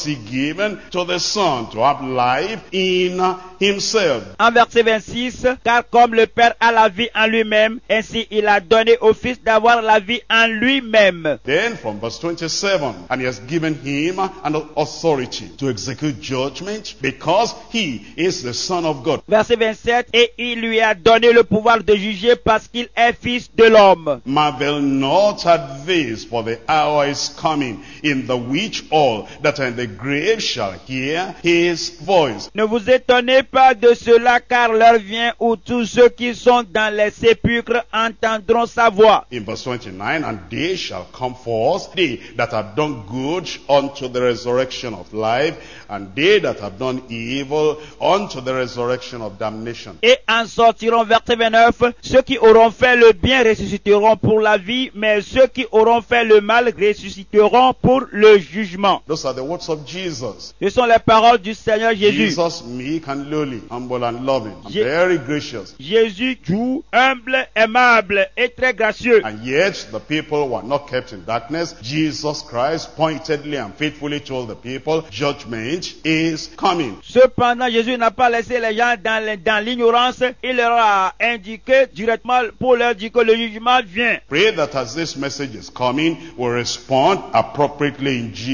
given to the Son to have life in himself. En verset 26, car comme le Père a la vie en lui-même, ainsi il a donné au Fils d'avoir la vie en lui-même. Then from verse 27, and he has given him an authority to execute judgment, because he is the Son of God. Verset 27, et il lui a donné le pouvoir de juger parce qu'il est Fils de l'homme. Marvel not at this, for the hour is coming, in the which all that are in the grave shall hear his voice. Ne vous étonnez pas de cela, car l'heure vient où tous ceux qui sont dans les sépulcres entendront sa voix. In verse 29, and they shall come forth, they that have done good unto the resurrection of life, and they that have done evil unto the resurrection of damnation. Et en sortiront, verset 29, ceux qui auront fait le bien ressusciteront pour la vie, mais ceux qui auront fait le mal ressusciteront pour le jugement. Those are the words of Jesus. Ce sont les paroles du Seigneur Jésus. Jesus, meek and lowly, humble and loving, and very gracious. Jésus, doux, humble, aimable et très gracieux. And yet the people were not kept in darkness. Jesus Christ pointedly and faithfully told the people, judgment is coming. Cependant, Jésus n'a pas laissé les gens dans l'ignorance. Il leur a indiqué directement pour leur dire que le jugement vient. Pray that as this message is coming, we'll respond appropriately in Jesus'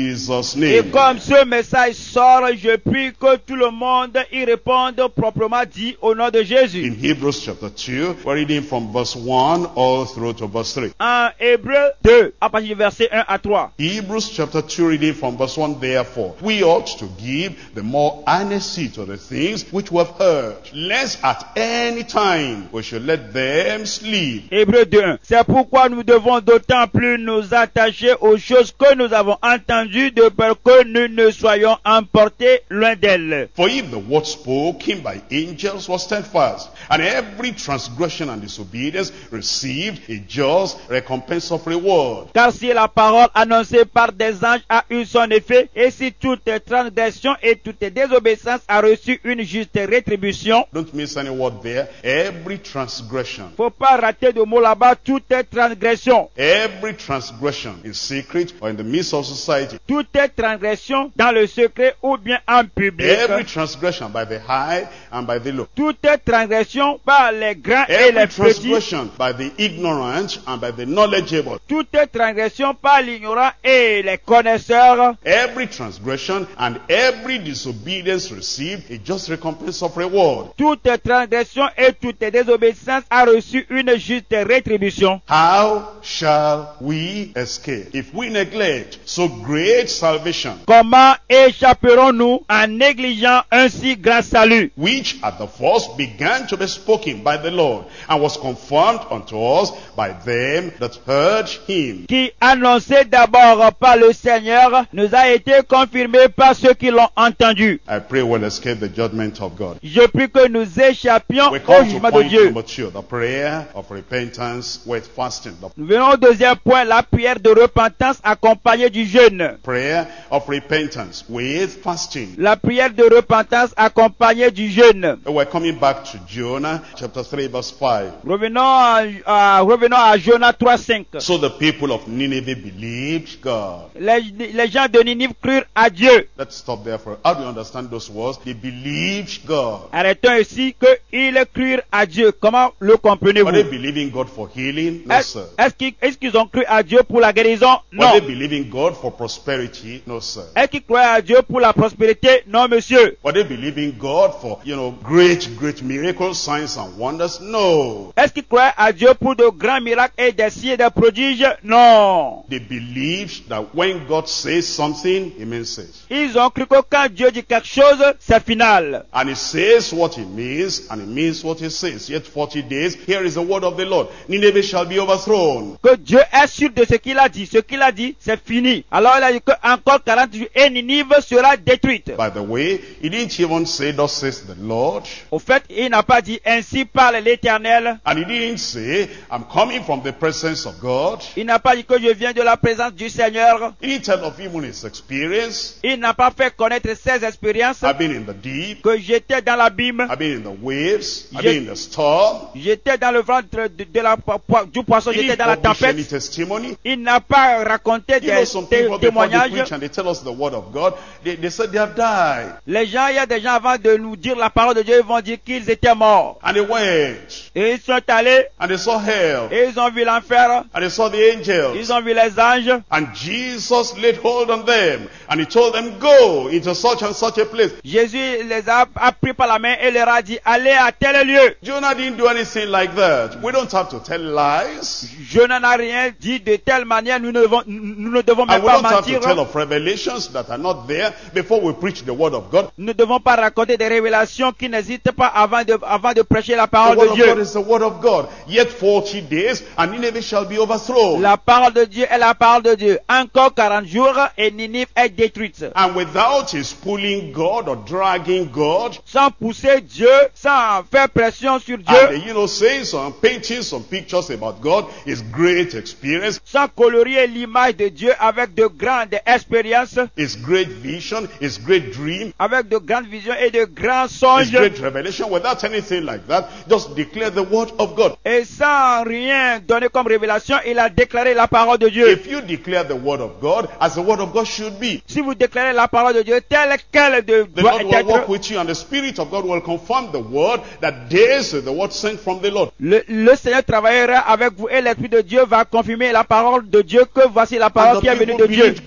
Jesus' Et name. comme ce message sort, je prie que tout le monde y réponde proprement dit au nom de Jésus. In Hebrews chapter 2, we're reading from verse 1 all through to verse 3. En Hébreu 2, à partir du verset 1 à 3. Hebrews chapter 2, reading from verse 1, therefore, we ought to give the more earnest heed to the things which we have heard, lest at any time we should let them sleep. Hébreu 2, 1. C'est pourquoi nous devons d'autant plus nous attacher aux choses que nous avons entendues de peur que nous ne soyons emportés loin d'elles. For if the word spoken by angels was steadfast, and every transgression and disobedience received a just recompense of reward. Car si la parole annoncée par des anges a eu son effet, et si toute transgression et toute désobéissance a reçu une juste rétribution, Don't miss any word there. Every transgression. faut pas rater de mot là-bas, toute transgression. Every transgression in secret or in the midst of society. Toute transgression dans le secret ou bien en public. Every transgression by the high and by the low. Toute transgression par les grands et Every les petits. transgression by the ignorant and by the knowledgeable. Toute transgression par l'ignorant et les connaisseurs. Every transgression and every disobedience received a just recompense of reward. Toute transgression et toute désobéissance a reçu une juste rétribution. How shall we escape if we neglect so great salvation, Comment échapperons-nous en négligeant un si grand salut, which at the first began to be spoken by the Lord, and was confirmed unto us by them that heard him? qui, annoncé d'abord par le Seigneur, nous a été confirmé par ceux qui l'ont entendu? I pray we'll escape the judgment of God. Je prie que nous échappions We au come to jugement de point Dieu. number 2, the prayer of repentance with fasting. The Nous venons au deuxième point, la prière de repentance accompagnée du jeûne. prayer of repentance with fasting. La prière de repentance accompagnée du jeûne. We're coming back to Jonah chapter 3 verse 5. Revenons à Jonas 3:5. So the people of Nineveh believed God. Les gens de Ninive crurent à Dieu. Let's stop there for. How do you understand those words? They believed God. Arrêtons ici qu'ils crurent à Dieu. Comment le comprenez-vous? Were they believing God for healing? No, sir. Est-ce qu'ils ont cru à Dieu pour la guérison? Were Non. they believing God for prosperity? No, sir. Est-ce qu'ils croyaient à Dieu pour la prospérité? Non, monsieur. Were they believing God for, great miracles, signs and wonders? No. Est-ce qu'ils croyaient à Dieu pour de grands miracles et des signes et des prodiges? Non. They believed that when God says something, He means it. Ils ont cru que quand Dieu dit quelque chose, c'est final. And He says what He means, and He means what He says. Yet 40 days, here is the word of the Lord. Nineveh shall be overthrown. Que Dieu est sûr de ce qu'il a dit. Ce qu'il a dit, c'est fini. Alors il a dit que encore 40 jours et Ninive sera détruite. By the way, He didn't even say, thus says the Lord. Au fait, il n'a pas dit ainsi parle l'Éternel. And He didn't say, I'm coming from the presence of God. Il n'a pas dit que je viens de la présence du Seigneur. He didn't tell of even His experience. Il n'a pas fait connaître ses expériences. I've been in the deep. Que j'étais dans l'abîme. I've been in the waves. I've been in the storm. J'étais dans le ventre du poisson. He J'étais didn't dans la publish any tempête. testimony. Il n'a pas raconté des Some people before they témoignages. preach and they tell us the word of God, they said they have died. Les gens, il y a des gens avant de nous dire la parole de Dieu, ils vont dire qu'ils étaient morts. And they went. Et ils sont allés, And they saw hell. et ils ont vu l'enfer, And they saw the angels. ils ont vu les anges. And Jesus laid hold on them. And He told them, go into such and such a place. Jésus les a pris par la main et leur a dit, allez à tel lieu. Jonah didn't do anything like that. We don't have to tell lies. Je n'en ai rien dit de telle manière, nous ne devons And même we pas don't have to mentir. tell of revelations that are not there before we preach the word of God. Nous ne devons pas raconter des révélations qui n'hésitent pas avant de prêcher la The parole word de of God Dieu. is the word of God. Yet 40 days and Nineveh shall be overthrown. La parole de Dieu est la parole de Dieu. Encore 40 jours et Ninive est détruite. And without His pulling God or dragging God, Sans pousser Dieu, sans faire pression sur Dieu, and saying some painting some pictures about God, His great experience, sans colorier l'image de Dieu avec de grandes expériences, His great vision, His great dream, avec de grandes visions et de grands His songes, great revelation, without anything like that, just declare the word of God. et sans rien donner comme révélation, il a déclaré la parole de Dieu. If you declare the word of God as the word of God should be, Si vous déclarez la parole de Dieu telle qu'elle the doit Lord will walk être, with you, and the Spirit of God will confirm the word that this is the word sent from the Lord. le Seigneur travaillera avec vous et l'Esprit de Dieu va confirmer la parole de Dieu que voici la And parole the qui est venue people de Dieu. believed God.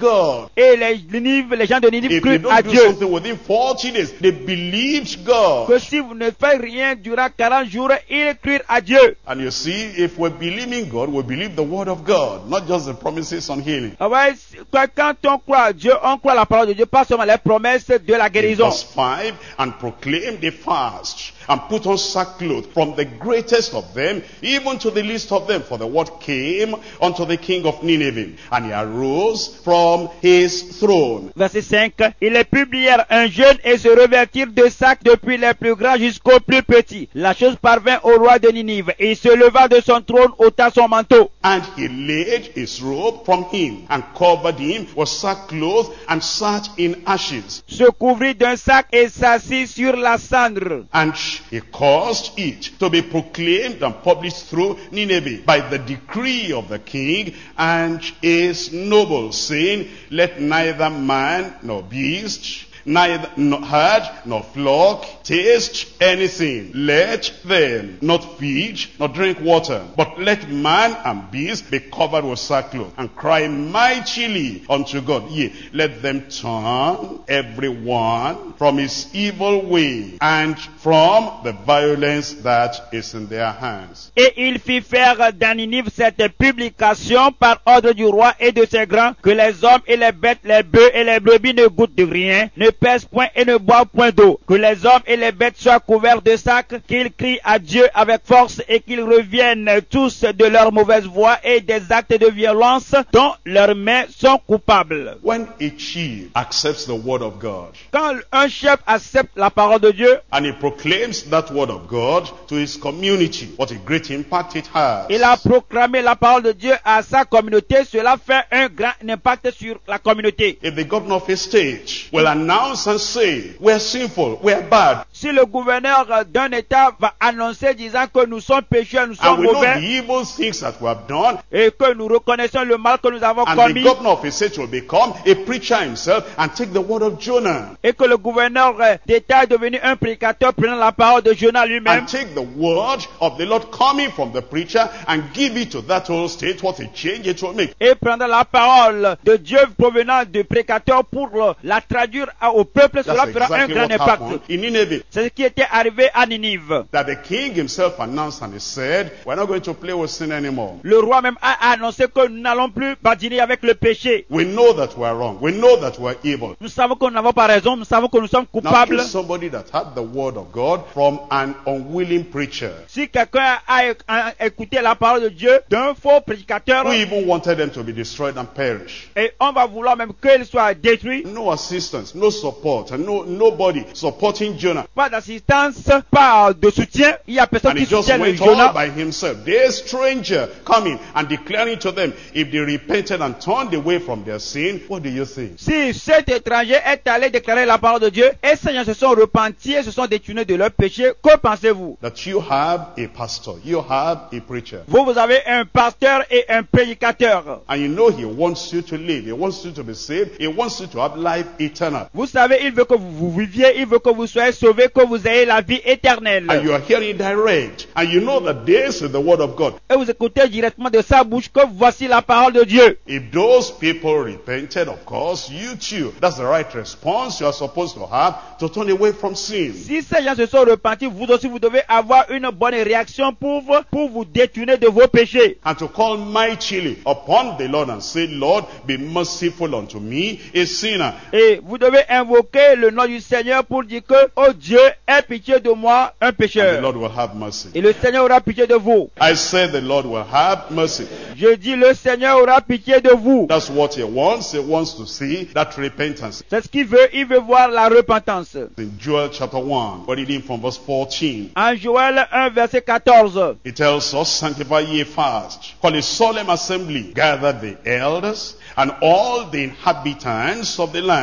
God. Et les gens de Ninive If you crurent à don't do Dieu. something within 40 days, they believed God. Que si vous ne faites rien durant 40 jours, ils crurent à Dieu. And you see, if we believe in God, we believe the word of God, not just the promises on healing. Ah ouais, quand on croit à Dieu, on croit à la parole de Dieu, pas seulement les promesses de la In guérison. verse 5, and proclaim the fast, and put on sackcloth, from the greatest of them, even to the least of them. For the word came unto the king of Nineveh, and he arose from his throne. Verset 5. Ils publièrent un jeûne et se revêtirent de sacs depuis les plus grands jusqu'aux plus petits. La chose parvint au roi de Ninive, et il se leva de son trône, ôta son manteau. And he laid his robe from him, and covered him with sackcloth, and sat in ashes. Se couvrit d'un sac et s'assit sur la cendre. And he caused it to be proclaimed and published through Nineveh by the decree of the king and his nobles, saying, let neither man nor beast, neither herd nor flock taste anything. Let them not feed nor drink water, but let man and beast be covered with sackcloth, and cry mightily unto God. Yea, let them turn every one from his evil way, and from the violence that is in their hands. Et il fit faire dans Ninive cette publication par ordre du roi et de ses grands, que les hommes et les bêtes, les bœufs et les brebis ne goûtent de rien, ne pèsent point et ne boivent point d'eau, que les hommes et les bêtes soient couverts de sacs, qu'ils crient à Dieu avec force et qu'ils reviennent tous de leur mauvaise voie et des actes de violence dont leurs mains sont coupables. When a chief accepts the word of God, Quand un chef accepte la parole de Dieu, and he proclaims that word of God to his community, what a great impact it has. il a proclamé la parole de Dieu à sa communauté, cela fait un grand impact sur la communauté. If the governor of a state will announce and say, we're sinful, we're bad, Si le gouverneur d'un État va annoncer disant que nous sommes pécheurs, nous and sommes we know the mauvais, evil things that we have done, et que nous reconnaissons le mal que nous avons and the commis, governor of a state will become a preacher himself and take the word of Jonah, et que le gouverneur d'État est devenu un prédicateur prenant la parole de Jonas lui-même, and take the word of the Lord coming from the preacher and give it to that whole state, what a change it will make. et prendre la parole de Dieu provenant du prédicateur pour la traduire au peuple, cela That's fera un exactly grand what impact. happened in Nineveh. C'est ce qui était arrivé à Ninive. That the king himself announced and he said, we're not going to play with sin anymore. Le roi même a annoncé que nous n'allons plus badiner avec le péché. We know that we're wrong. We know that we're evil. Nous savons que nous n'avons pas raison, nous savons que nous sommes Now, coupables. if somebody that had the word of God from an unwilling preacher, Si quelqu'un a écouté la parole de Dieu d'un faux prédicateur, who even wanted them to be destroyed and perish, et on va vouloir même qu'il soit détruit, no assistance, no support, and nobody supporting Jonah. pas d'assistance, pas de soutien, il y a personne And qui he just soutient went Jonas. all by himself. This stranger coming and declaring to them, if they repented and turned away from their sin, what do you think? Si cet étranger est allé déclarer la parole de Dieu, et ces gens se sont repentis et se sont détournés de leur péché, que pensez-vous? That you have a pastor, you have a preacher, Vous avez un pasteur et un prédicateur. and you know he wants you to live, he wants you to be saved, he wants you to have life eternal. Vous savez, il veut que vous viviez, il veut que vous soyez sauvés, que vous ayez la vie éternelle. And you are hearing direct, and you know that this is the word of God. Et vous écoutez directement de sa bouche que voici la parole de Dieu. If those people repented, of course, you too. That's the right response you are supposed to have to turn away from sin. Si ces gens se sont repentis, vous aussi vous devez avoir une bonne réaction pour vous détourner de vos péchés. And to call mightily upon the Lord and say, Lord, be merciful unto me, a sinner. Et vous devez invoquer le nom du Seigneur pour dire que, oh Dieu, aie pitié de moi, un And the pécheur. Lord will have mercy. Et le Seigneur aura pitié de vous. I said the Lord will have mercy. Je dis, le Seigneur aura pitié de vous. That's what he wants. He wants to see that repentance. C'est ce qu'il veut, il veut voir la repentance. In Joel chapter 1, we're reading from verse 14. En Joël 1, verset 14. It tells us, sanctify ye fast, call a solemn assembly, gather the elders and all the inhabitants of the land,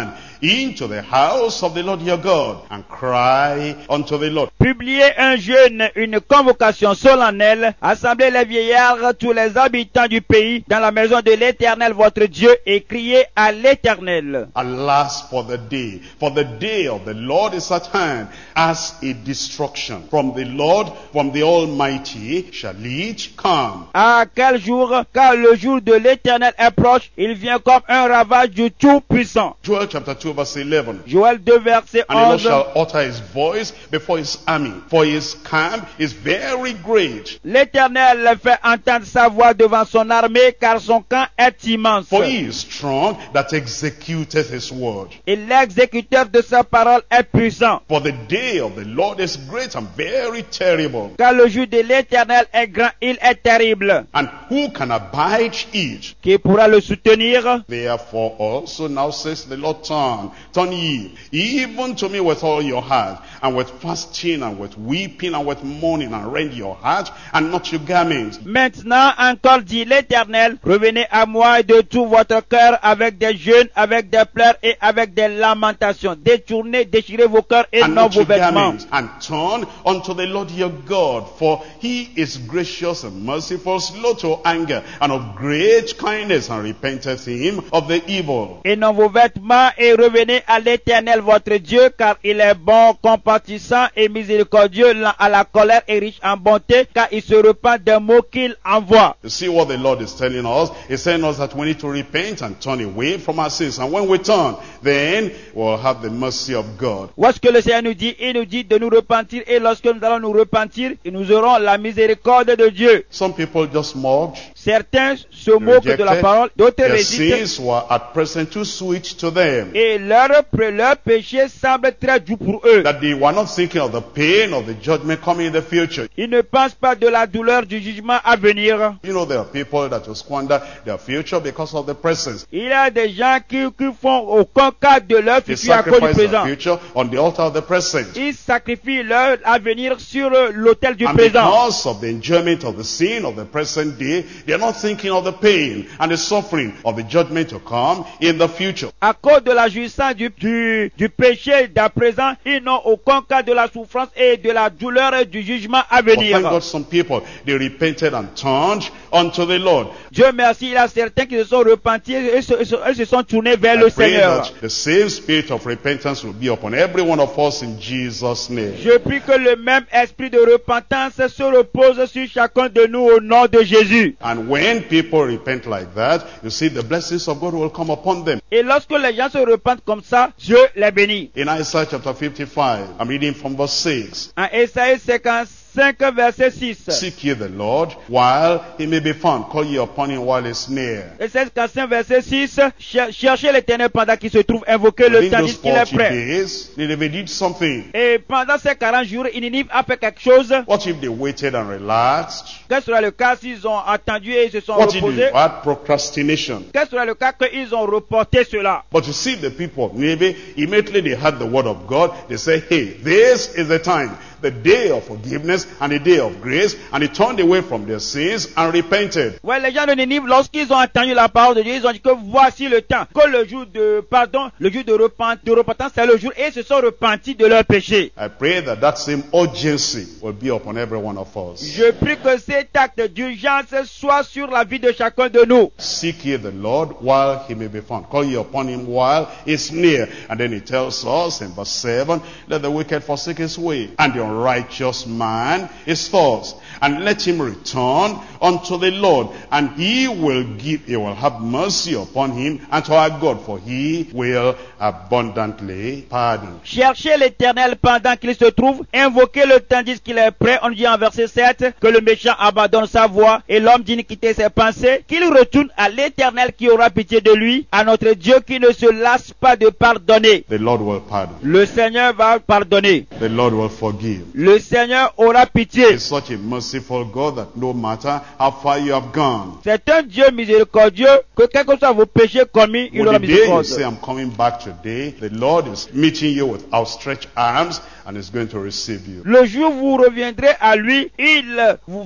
into the house of the Lord your God, and cry unto the Lord. Publiez un jeûne, une convocation solennelle, assemblez les vieillards, tous les habitants du pays, dans la maison de l'Éternel votre Dieu, et criez à l'Éternel. Alas for the day of the Lord is at hand, as a destruction. From the Lord, from the Almighty, shall it come. À quel jour? Car le jour de l'Éternel est proche, il vient comme un ravage du Tout-Puissant. Joel chapter 2 verse 11. Joël 2 verset And the Lord 11. shall utter his voice before his army, for his camp is very great. L'Éternel fait entendre sa voix devant son armée, car son camp est immense. For he is strong that executeth his word. Et l'exécuteur de sa parole est puissant. For the day of the Lord is great and very terrible. Car le jour de l'Éternel est grand, il est terrible. And who can abide it? Qui pourra le soutenir? Therefore also now says the Lord, turn ye, even to me with all your heart, and with fasting, and with weeping, and with mourning, and rend your heart, and not your garments. Maintenant encore dit l'Éternel, revenez à moi de tout votre cœur avec des jeûnes, avec des pleurs et avec des lamentations. Détournez, déchirez vos cœurs et And non not vos your vêtements. garments, and turn unto the Lord your God, for he is gracious and merciful, slow to anger, and of great kindness, and repenteth him of the evil. Et non vos vêtements, et revenez à l'Éternel votre Dieu, car il est bon, compatissant et miséricordieux, lent à la colère et riche en bonté, car il se repent des maux qu'il envoie. You see what the Lord is telling us? He's telling us that we need to repent and turn away from our sins. And when we turn, then we'll have the mercy of God. Voici ce que le Seigneur nous dit. Il nous dit de nous repentir, et lorsque nous allons nous repentir, nous aurons la miséricorde de Dieu. Some people just mocked. Certains se moquent de la parole, d'autres Their résistent, sins were at present too sweet to them. et leur péché semble très doux pour eux. That they were not thinking of the pain of the judgment coming in the future. Ils ne pensent pas de la douleur du jugement à venir. You know, there are people that will squander their future because of the present. Il y a des gens qui font aucun cas de leur They futur à cause du sacrifice their présent. future on the altar of the present. Ils sacrifient leur avenir sur l'autel du And présent. because of the enjoyment of the sin of the present day, they are not thinking of the pain and the suffering of the judgment to come in the future. À cause de la jouissance du péché d'à présent, ils n'ont aucun cas de la souffrance et de la douleur du jugement à But venir. thank God some people, they repented and turned unto the Lord. Dieu merci, il y a certains qui se sont repentis et se sont tournés vers I le pray Seigneur. that the same spirit of repentance will be upon every one of us in Jesus' name. Je prie que le même esprit de repentance se repose sur chacun de nous au nom de Jésus. And when people repent like that, you see the blessings of God will come upon them. Et lorsque les gens se repentent comme ça, Dieu les bénit. In Isaiah chapter 55, I'm reading from verse 6. En Ésaïe 55, verset 6. Seek ye the Lord while he may be found. Call ye upon him while he is near. Ésaïe 55, verset 6. Cherchez l'Éternel pendant qu'il se trouve, invoquez-le Within tandis those qu'il est 40 prêt. days, Nineveh did something. Et pendant ces 40 jours, Ninive a fait quelque chose. What if they waited and relaxed? Quel sera le cas s'ils ont attendu et ils se sont What if reposés? they had procrastination? Quel sera le cas qu'ils ont reporté cela? But you see the people of Nineveh, immediately they heard the word of God. They said, hey, this is the time, the day of forgiveness and the day of grace. And they turned away from their sins and repented. Ouais, les gens de Ninive, lorsqu'ils ont entendu la parole de Dieu, ils ont dit que voici le temps, que le jour de pardon, le jour de repentance, c'est le jour, et ils se sont repentis de leurs péchés. I pray that that same urgency will be upon every one of us. Je prie que cet acte d'urgence soit sur la vie de chacun de nous. Seek ye the Lord while he may be found. Call ye upon him while he is near. And then he tells us in verse 7, let the wicked forsake his way, and the unrighteous man his thoughts, and let him return unto the Lord, and he will have mercy upon him and to our God, for he will abundantly pardon. Cherchez l'Éternel pendant qu'il se trouve, invoquez-le tandis qu'il est prêt. On dit en verset 7 que le méchant abandonne sa voie et l'homme d'iniquité ses pensées, qu'il retourne à l'Éternel qui aura pitié de lui, à notre Dieu qui ne se lasse pas de pardonner. The Lord will pardon. Le Seigneur va pardonner. The Lord will forgive. Le Seigneur aura pitié. He's such a merciful God that no matter how far you have gone, C'est un Dieu miséricordieux que quels que soient vos péchés commis, il aura when the day you miséricorde. say, I'm coming back today, the Lord is meeting you with outstretched arms and is going to receive you. Le jour où vous reviendrez à lui, il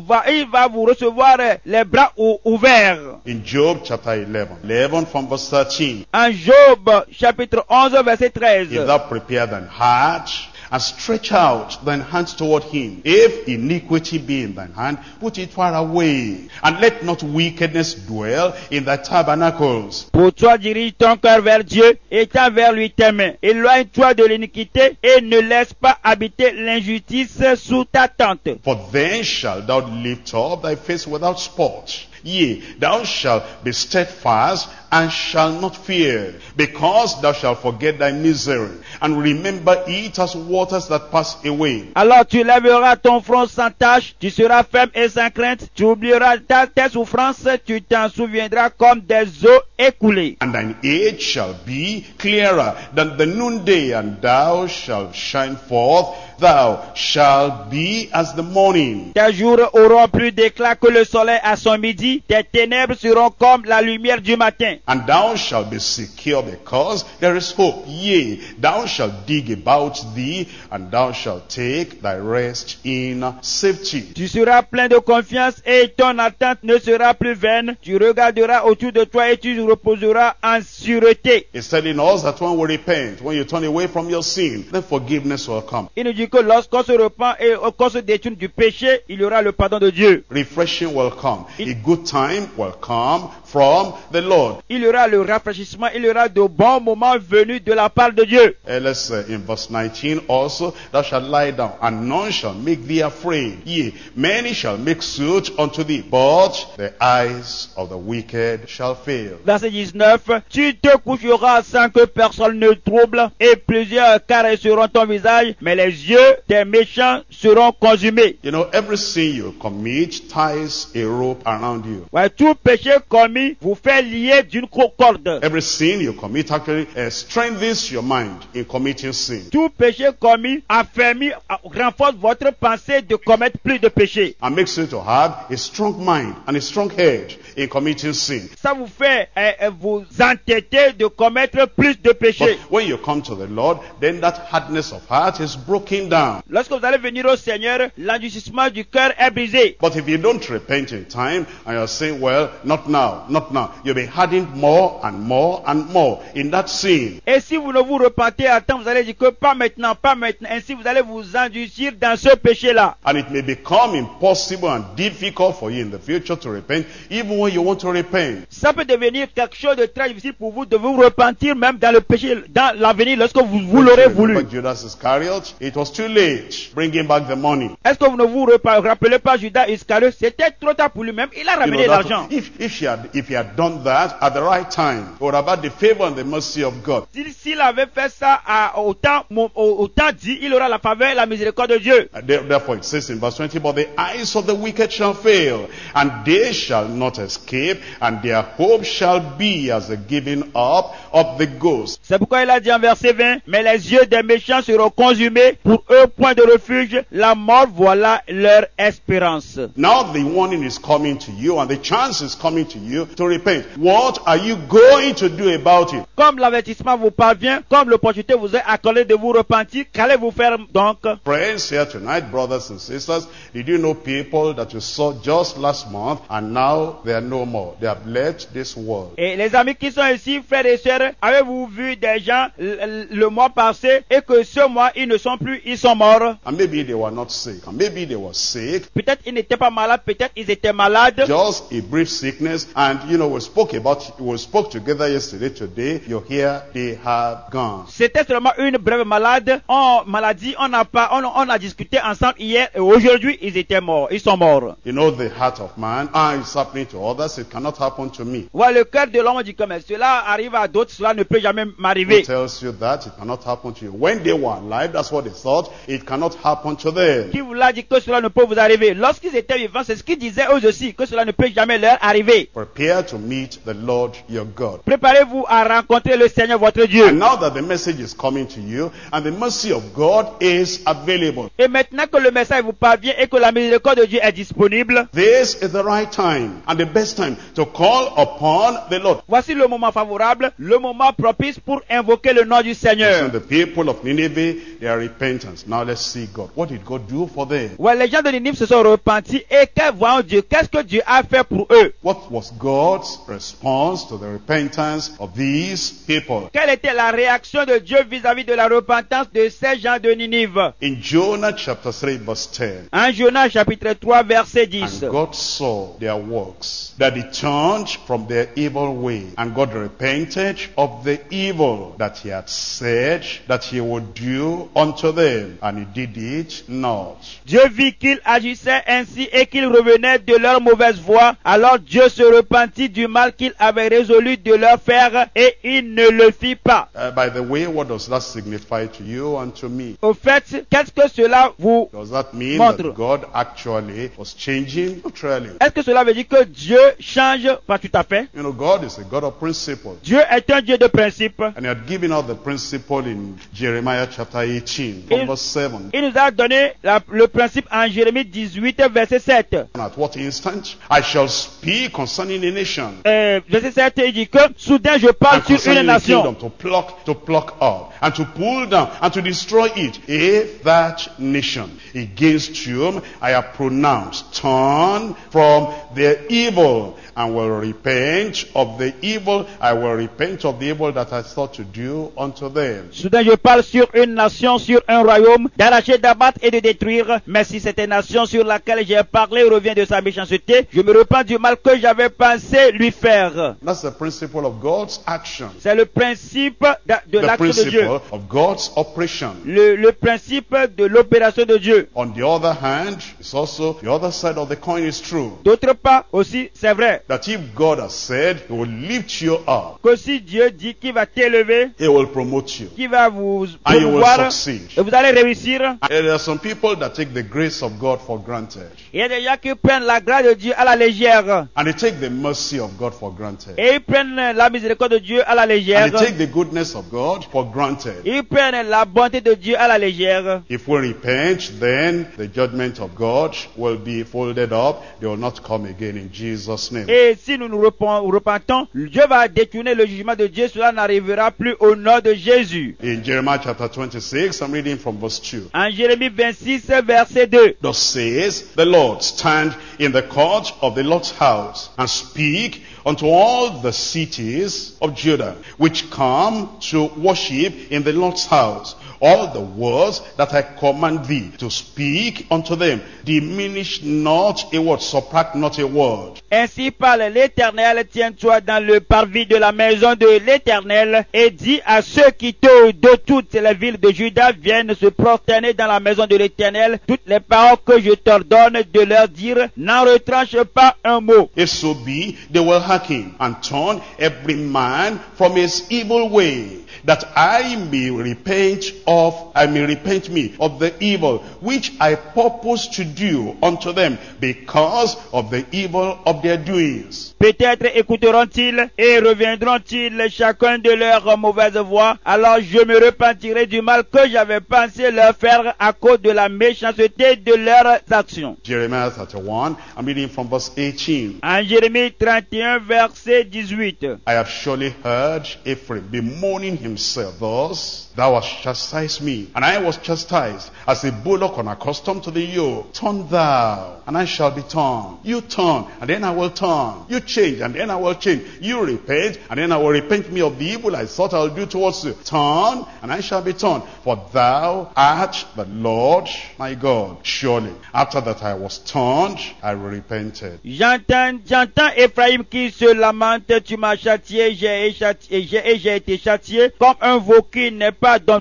va vous recevoir les bras ouverts. In Job chapter 11 from verse 13, En Job, chapitre 11, verset if 13. thou prepare thine heart and stretch out thine hands toward him, if iniquity be in thine hand, put it far away, and let not wickedness dwell in thy tabernacles. Pour toi, dirige ton cœur vers Dieu, étends vers lui tes mains. Éloigne-toi de l'iniquité et ne laisse pas habiter l'injustice sous ta tente. For then shalt thou lift up thy face without spot. Yea, thou shalt be steadfast and shalt not fear, because thou shalt forget thy misery, and remember it as waters that pass away. Alors tu lèveras ton front sans tache, tu seras ferme et sans crainte, tu oublieras tes souffrances, tu t'en souviendras comme des eaux écoulées. And thine age shall be clearer than the noonday, and thou shalt shine forth, thou shalt be as the morning. Tes jours auront plus d'éclat que le soleil à son midi, tes ténèbres seront comme la lumière du matin. And thou shalt be secure because there is hope. Yea, thou shalt dig about thee, and thou shalt take thy rest in safety. Tu seras plein de confiance et ton attente ne sera plus vaine. Tu regarderas autour de toi et tu reposeras en sûreté. It's telling us that when we repent, when you turn away from your sin, then forgiveness will come. Il nous dit que lorsqu'on se repent et qu'on se détourne du péché, il y aura le pardon de Dieu. Refreshing will come. A good time will come from the Lord. Il y aura le rafraîchissement, il y aura de bons moments venus de la part de Dieu. Let's in verse 19 also, thou shalt lie down, and none shall make thee afraid. Yea, many shall make suit unto thee, but the eyes of the wicked shall fail. Verset 19, tu te coucheras sans que personne ne trouble, et plusieurs caresseront ton visage, mais les yeux des méchants seront consumés. You know, every sin you commit ties a rope around you. Ouais, tout péché commis vous fait lier d'une corde. Every sin you commit actually strengthens your mind in committing sin. Tout péché commis affermit, renforce votre pensée de commettre plus de péchés. And makes you to have a strong mind and a strong head in committing sin. Ça vous fait vous entêter de commettre plus de péchés. But when you come to the Lord, then that hardness of heart is broken down. Lorsque vous allez venir au Seigneur, l'endurcissement du cœur est brisé. But if you don't repent in time and you're saying, well, not now, you'll be hardened more and more and more in that sin. Et si vous ne vous repentez à temps, vous allez dire que pas maintenant. Ainsi, vous allez vous endurcir dans ce péché-là. And it may become impossible and difficult for you in the future to repent, even when you want to repent. Ça peut devenir quelque chose de très difficile pour vous de vous repentir même dans le péché, dans l'avenir, lorsque vous l'aurez voulu. Judas Iscariot, it was too late bringing back the money. Est-ce que vous ne vous rappelez pas Judas Iscariot? C'était trop tard pour lui-même. Il a ramené l'argent. If he had done that at the right time, it would have had the favor and the mercy of God. S'il avait fait ça au temps dit, il aura la faveur et la miséricorde de Dieu. Therefore it says in verse 20, but the eyes of the wicked shall fail, and they shall not escape, and their hope shall be as the giving up of the ghost. C'est pourquoi il a dit en verset 20, mais les yeux des méchants seront consumés, pour eux point de refuge, la mort voilà leur espérance. Now the warning is coming to you, and the chance is coming to you to repent. What are you going to do about it? Comme l'avertissement vous parvient, comme l'opportunité vous est accordée de vous repentir, qu'allez-vous faire donc? Friends here tonight, brothers and sisters, did you know people that you saw just last month and now they are no more? They have left this world. Et les amis qui sont ici, frères et sœurs, avez-vous vu des gens le mois passé et que ce mois ils ne sont plus, ils sont morts? And maybe they were not sick, and maybe they were sick. Peut-être ils n'étaient pas malades, peut-être ils étaient malades. Just a brief sickness, and you know we spoke together yesterday. Today you hear they have gone. C'était seulement une brève maladie. On a discuté ensemble hier et aujourd'hui ils étaient morts. Ils sont morts. You know the heart of man. It's happening to others. It cannot happen to me. Ouais, le cœur de l'homme dit comme cela arrive à d'autres. d'autres, cela ne peut jamais Who m'arriver. tells you that it cannot happen to you? When they were alive, that's what they thought. It cannot happen to them. Qui vous l'a dit que cela ne peut vous arriver? Lorsqu'ils étaient vivants, c'est ce qu'ils disaient eux aussi, que cela ne peut jamais leur arriver. Prepare to meet the Lord your God. Préparez-vous à rencontrer le Seigneur votre Dieu. And now that the message is coming to you and the mercy of God is available, Et maintenant que le message vous parvient et que la miséricorde de Dieu est disponible, this is the right time and the best time to call upon the Lord. voici le moment favorable, le moment propice pour invoquer le nom du So Seigneur. the people of Nineveh, they are repentant. Now let's see God. What did God do for them? Ouais, les gens de Ninive se sont repentis et voyons Dieu. Qu'est-ce que Dieu a fait pour eux? What was God's response to the repentance of these people? Quelle était la réaction de Dieu vis-à-vis de la repentance de ces gens de Ninive? In Jonah chapter 3 verse 10, En Jonas chapitre 3 verset 10. and God saw their works, that they turned from their evil way, and God repented of the evil that he had said that he would do unto them, and he did it not. Dieu vit qu'ils agissaient ainsi et qu'ils revenaient de leur mauvaise voie. Alors Dieu se repentit du mal qu'il avait résolu de leur faire et il ne le fit pas. By the way, what does that signify to you and to me? Au fait, qu'est-ce que cela vous... Does that mean Montre. that God actually was changing? Literally. Est-ce que cela veut dire que Dieu change? Pas tout à fait. You know, God is a God of principle. Dieu est un Dieu de principe. And he had given out the principle in Jeremiah chapter 18, from verse 7. Il nous a donné le principe en Jérémie 18, verset 7. At what instant I shall speak concerning a nation, Verset 7, il dit que soudain je parle and sur concerning une a kingdom, nation. to pluck up, and to pull down, and to destroy it. If that nation against whom I have pronounced turn from their evil, and will repent of the evil, I will repent of the evil that I thought to do unto them. Soudain je parle sur une nation, sur un royaume, d'arracher, d'abattre et de détruire. Mais si cette nation sur laquelle j'ai parlé revient de sa méchanceté, je me repens du mal que j'avais pensé lui faire. That's the principle of God's action. C'est le principe de The l'action de Dieu. principle of God's operation. Le principe de l'opération de Dieu. On the other hand, it's also the other side of the coin is true. D'autre part aussi, c'est vrai That if God has said he will lift you up, que si Dieu dit qu'il va t'élever, he will promote you, qu'il va vous and you will promouvoir, succeed. et vous allez réussir. And there are some people that take the grace of God for granted, Il y a des gens qui prennent la grâce de Dieu à la légère. and they take the mercy of God for granted, Et ils prennent la miséricorde de Dieu à la légère. and they take the goodness of God for granted. Ils prennent la bonté de Dieu à la légère. If we repent, then the judgment of God will be folded up. They will not come again in Jesus' name. Et si nous nous repentons, Dieu va détourner le jugement de Dieu. Cela n'arrivera plus au nom de Jésus. In Jeremiah chapter 26, I'm reading from verse 2. En Jérémie 26, verset 2. Thus says the Lord, stand in the court of the Lord's house and speak unto all the cities of Judah, which come to worship in the Lord's house, all the words that I command thee to speak unto them. Diminish not a word, subtract not a word. Ainsi parle l'Éternel, tiens-toi dans le parvis de la maison de l'Éternel et dis à ceux qui de toutes les villes de Juda viennent se prosterner dans la maison de l'Éternel toutes les paroles que je t'ordonne de leur dire, n'en retranche pas un mot. If so be, they will hearken and turn every man from his evil way, that I may repent me of the evil which I purpose to do unto them because of the evil of their doings. Peut-être écouteront-ils et reviendront-ils chacun de leur mauvaise voie. Alors je me repentirai du mal que j'avais pensé leur faire à cause de la méchanceté de leurs actions. Jeremiah 31, I'm reading from verse 18. En Jérémie 31, verset 18. I have surely heard Ephraim bemoaning himself thus, thou hast chastised me, and I was chastised as a bullock unaccustomed to the yoke. Turn thou, and I shall be turned. You turn, and then I will turn. You change, and then I will change. You repent, and then I will repent me of the evil I thought I would do towards you. Turn, and I shall be turned. For thou art the Lord my God. Surely, after that I was turned, I repented. J'entends Ephraim qui se lamente, tu m'as châtié, j'ai été châtié, comme un veau qui n'est pas dompté. Fais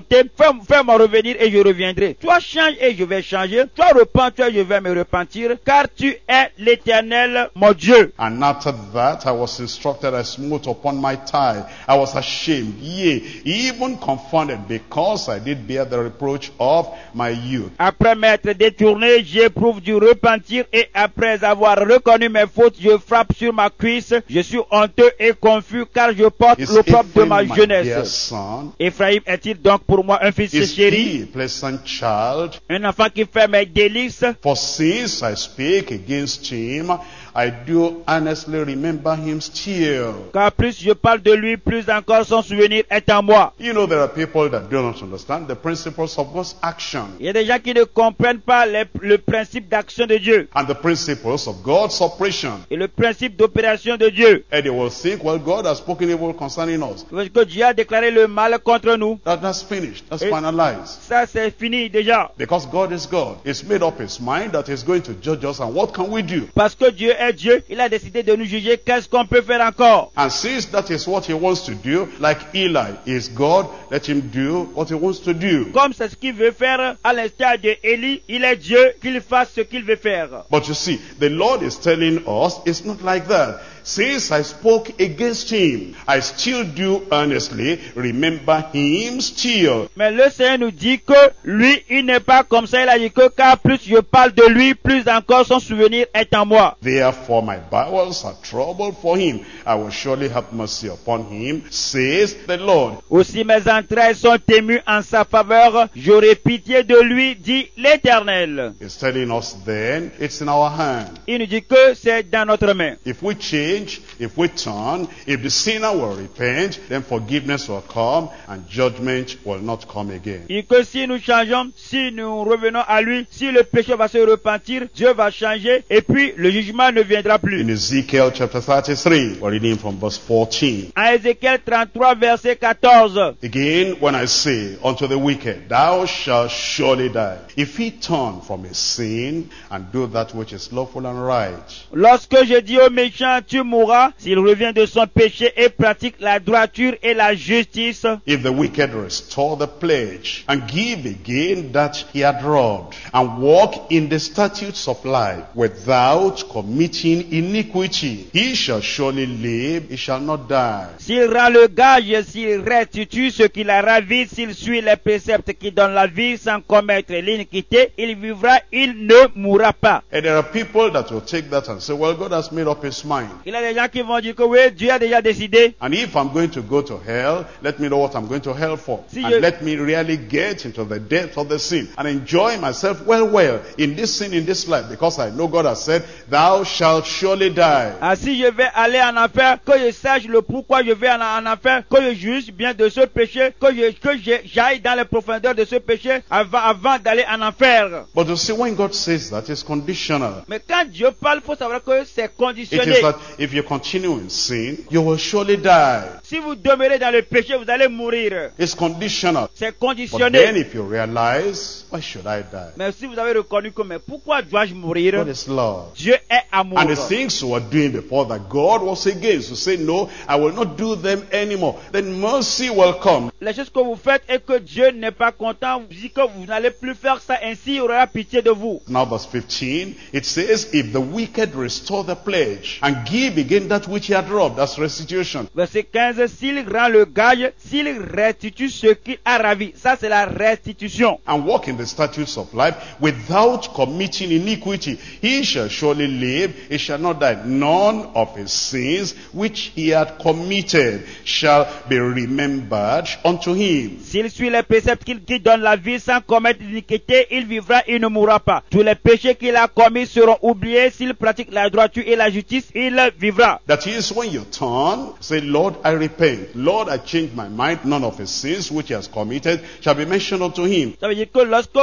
fais-moi revenir et je reviendrai. Toi change et je vais changer. Toi repens-toi et je vais me repentir, car tu es l'Éternel, mon Dieu. And after that I was instructed, I smote upon my thigh. I was ashamed, yea, even confounded, because I did bear the reproach of my youth. Après m'être détourné, j'éprouve du repentir, et après avoir reconnu mes fautes, je frappe sur ma cuisse. Je suis honteux et confus, car je porte Is l'opprobre de ma Ephraim my dear jeunesse. son? Ephraim est-il donc pour moi un fils Is chéri, he a pleasant child? un enfant qui fait mes délices? For since I spake against him, I do earnestly remember him still. Car plus je parle de lui, plus encore son souvenir est en moi. You know, there are people that do not understand the principles of God's action Il y a des gens qui ne comprennent pas le principe d'action de Dieu and the principles of God's operation. et le principe d'opération de Dieu. And they will think, well, God has spoken evil concerning us. Parce que Dieu a déclaré le mal contre nous. That's finished. That's Et finalized. ça, c'est fini déjà. Because God is God. He's made up his mind that he's going to judge us, and what can we do? Parce que Dieu est Dieu, il a décidé de nous juger. Qu'est-ce qu'on peut faire encore? And since that is what he wants to do, like Eli is God, let him do what he wants to do. Comme c'est ce qu'il veut faire, à l'instar de Élie, il est Dieu, qu'il fasse ce qu'il veut faire. But you see, the Lord is telling us it's not like that. Since I spoke against him, I still do earnestly remember him still. Mais le Seigneur nous dit que lui, il n'est pas comme ça. Il a dit que car plus je parle de lui, plus encore son souvenir est en moi. Therefore my bowels are troubled for him. I will surely have mercy upon him, says the Lord. Aussi mes entrailles sont émues en sa faveur. J'aurai pitié de lui, dit l'Éternel. He's telling us then, it's in our hand. Il nous dit que c'est dans notre main. If we change, if we turn, if the sinner will repent, then forgiveness will come and judgment will not come again. Et que si nous changeons, si nous revenons à lui, si le péché va se repentir, Dieu va changer et puis le jugement ne viendra plus. In Ezekiel chapter 33, we're reading from verse 14. En Ézéchiel 33, verset 14. Again, when I say unto the wicked, thou shalt surely die, if he turn from his sin and do that which is lawful and right. Lorsque je dis au méchant, tu mourras, s'il revient de son péché et pratique la droiture et la justice. If the wicked restore the pledge and give again that he had robbed, and walk in the statutes of life without committing iniquity, he shall surely live, he shall not die. S'il rend le gage, s'il restitue ce qu'il a ravi, s'il suit les préceptes qui donnent la vie sans commettre l'iniquité, il vivra, il ne mourra pas. And there are people that will take that and say, well, God has made up his mind. Il y a des gens qui vont dire que oui, Dieu a déjà décidé. And if I'm going to go to hell, let me know what I'm going to hell for. Si And let me really get into the depth of the sin and enjoy myself well in this sin, in this life, because I know God has said, thou shalt surely die. Ah, si je vais aller en enfer, que je sache le pourquoi je vais en enfer, que je juge bien de ce péché, que j'aille dans les profondeurs de ce péché avant d'aller en enfer. But you see, when God says that, it's conditional. Mais quand Dieu parle, il faut savoir que c'est It conditionné. is that if you continue in sin, you will surely die. Si vous demeurez dans le péché, vous allez mourir. It's conditional. C'est But then conditionné. if you realize, why should I die? Mais si vous avez reconnu que, mais pourquoi dois-je mourir? God is love. Dieu est amour. And the things you were doing before that God was against, you say, no, I will not do them anymore. Then mercy will come. Les choses que vous faites et que Dieu n'est pas content, vous dites que vous n'allez plus faire ça, ainsi il aura pitié de vous. Now verse 15, it says, if the wicked restore the pledge and give again that which he had robbed, that's restitution. Verset 15, s'il rend le gage, s'il restitue ce qu'il a ravi, ça c'est la restitution. And walk in the statutes of life without committing iniquity, he shall surely live, he shall not die. None of his sins which he had committed shall be remembered unto him. S'il suit les préceptes qui donnent la vie sans commettre l'iniquité, il vivra, il ne mourra pas. Tous les péchés qu'il a commis seront oubliés. S'il pratique la droiture et la justice, il vivra. That is, when you turn, say, Lord, I repent. Lord, I change my mind. None of his sins which he has committed shall be mentioned unto him. Ça veut dire que lorsque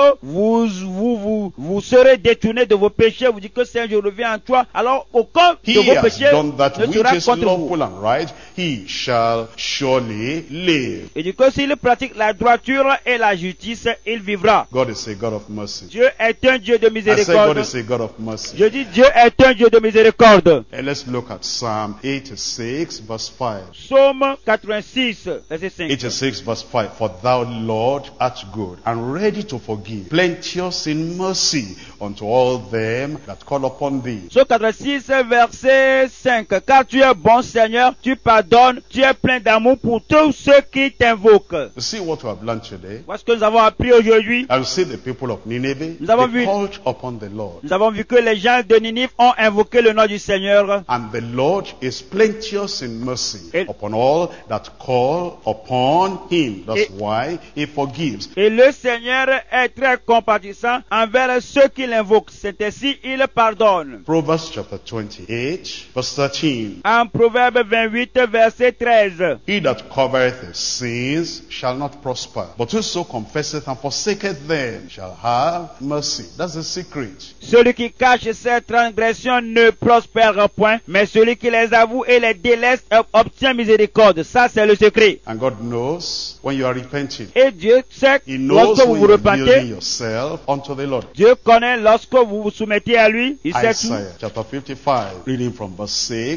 vous serez détourné de vos péchés, vous dites que Seigneur, je reviens en toi, alors aucun de He vos has péchés done that ne which sera is contre vous. lawful and right. He shall surely live. Et dit que s'il pratique la droiture et la justice, il vivra. God is a God of mercy. Dieu est un Dieu de I say God miséricorde. is a God of mercy. Je dis Dieu est un Dieu de miséricorde. And let's look look at Psalm 86 verse 5. Psaume 86, verset 5. 86 verse 5. For thou, Lord, art good and ready to forgive, plenteous in mercy unto all them that call upon thee. Psaume 86, verset 5. Car tu es bon, Seigneur, tu pardonnes, tu es plein d'amour pour tous ceux qui t'invoquent. You see what we have learned today? Voilà ce que nous avons appris aujourd'hui. And see the people of Nineveh, Nous avons they vu- called upon the Lord. Nous avons vu que les gens de Ninive ont invoqué le nom du Seigneur. And the Lord is plenteous in mercy Et- upon all that call upon him. That's Et- why he forgives. Et le Seigneur est très compatissant envers ceux qui l'invoquent. C'est ainsi, il pardonne. Proverbs chapter 28, verse 13. En Proverbe 28, verset 13. He that covereth his sins shall not prosper, but whoso confesseth and forsaketh them shall have mercy. That's the secret. Celui qui cache ses transgressions ne prospère point, mais celui qui les avoue et les délaisse obtient miséricorde. Ça, c'est le secret. And God knows when you are repenting. Et Dieu sait He knows lorsque vous when vous you're yielding repentez. yourself unto the Lord. Dieu connaît lorsque vous vous soumettez à lui. Il sait tout. Isaiah chapter 55, reading from verse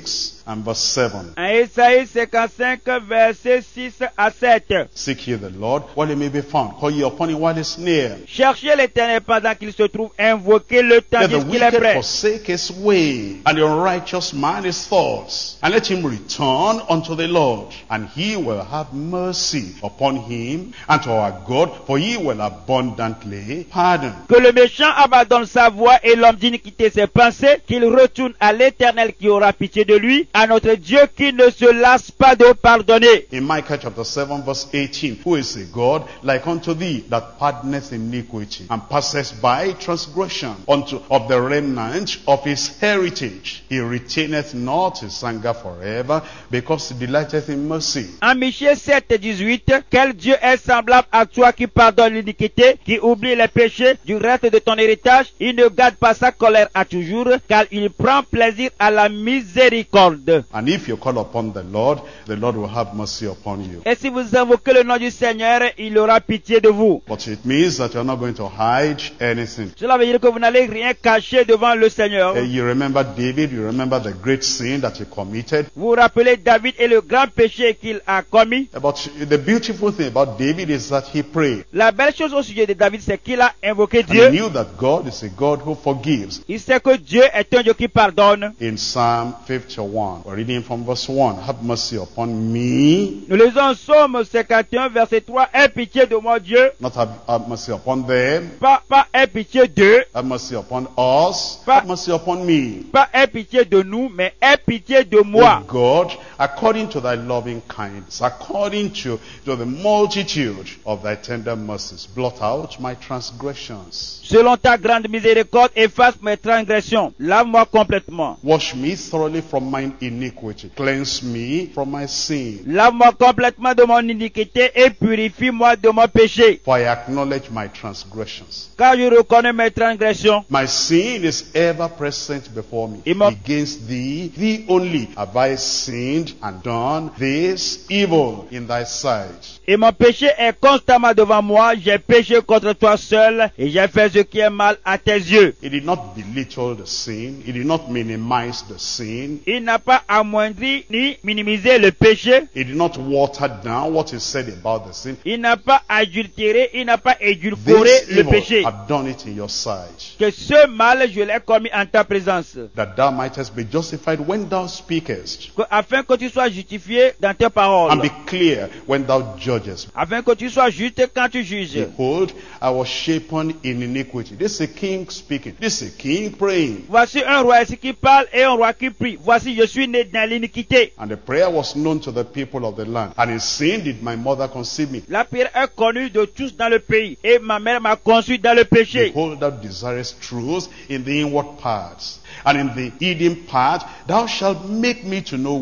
6 and verse 7. En Isaïe 55, verset 6 à 7. Seek ye the Lord while he may be found. Call ye upon him while he is near. Cherchez l'Éternel pendant qu'il se trouve, invoquez le temps Let the qu'il est wicked prêt. forsake his way, and the unrighteous man his thoughts, and let him return unto the Lord, and he will have mercy upon him, and to our God, for he will abundantly pardon. Que le méchant abandonne sa voie et l'homme d'iniquité ses pensées, qu'il retourne à l'Éternel qui aura pitié de lui, à notre Dieu qui ne se lasse pas de pardonner. In Micah chapter 7 verse 18, who is a God like unto thee, that pardoneth iniquity, and passeth by transgression unto of the remnant of his heritage. He retaineth not his anger forever, because he delighteth in mercy. En Michée 7, 18, quel Dieu est semblable à toi qui pardonne l'iniquité, qui oublie les péchés du reste de ton héritage, il ne garde pas sa colère à toujours, car il prend plaisir à la miséricorde. And if you call upon the Lord will have mercy upon you. Et si vous invoquez le nom du Seigneur, il aura pitié de vous. But it means that you're not going to hide anything. Cela veut dire que vous n'allez rien cacher devant le Seigneur. You remember David, you remember the great sin that he committed. Vous vous rappelez David et le grand péché qu'il a commis. But the beautiful thing about David is that he prayed. La belle chose au sujet de David, c'est qu'il a invoqué And he Dieu. knew that God is a God who forgives. Il sait que Dieu est un Dieu qui pardonne. In Psalm 51, we're reading from verse 1, have mercy upon me, Nous lisons Psaume 51, verset 3. Aie pitié de moi, Dieu. not have mercy upon them, Pas aie pitié d'eux. have mercy upon us, Pas- have mercy upon me. Pas aie pitié de nous, mais aie pitié de moi. O God, according to thy loving kindness, according to the multitude of thy tender mercies, blot out my transgressions. Selon ta grande miséricorde, efface mes transgressions. Lave-moi complètement. Wash me thoroughly from mine iniquity. Cleanse me from my sin. Lave-moi complètement de mon iniquité et purifie-moi de mon péché. For I acknowledge my transgressions. Car je reconnais mes transgressions. My sin is ever present before me. Ima- Against thee, thee only, have I sinned and done this evil in thy sight. Et mon péché est constamment devant moi. J'ai péché contre toi seul et j'ai fait ce qui est mal à tes yeux. He did not belittle the sin. He did not minimize the sin. Il n'a pas amoindri ni minimisé le péché. He did not water down what he said about the sin. Il n'a pas adultéré, il n'a pas édulcoré This le evil, péché. I've done it in your sight, Que ce mal, je l'ai commis en ta présence. that thou mightest be justified when thou speakest, Afin que tu sois justifié dans tes paroles. and be clear when thou judgest. Afin que tu sois juste quand tu juges. Behold, I was shapen in iniquity. This is a king speaking. This is a king praying. Voici un roi ici qui parle et un roi qui prie. Voici, je suis né dans l'iniquité. And the prayer was known to the people of the land. And in sin did my mother conceive me. La prière est connue de tous dans le pays. Et ma mère m'a conçu dans le péché. Behold, thou desirest truth in the inward parts. And in the hidden part, thou shalt make me to know wisdom.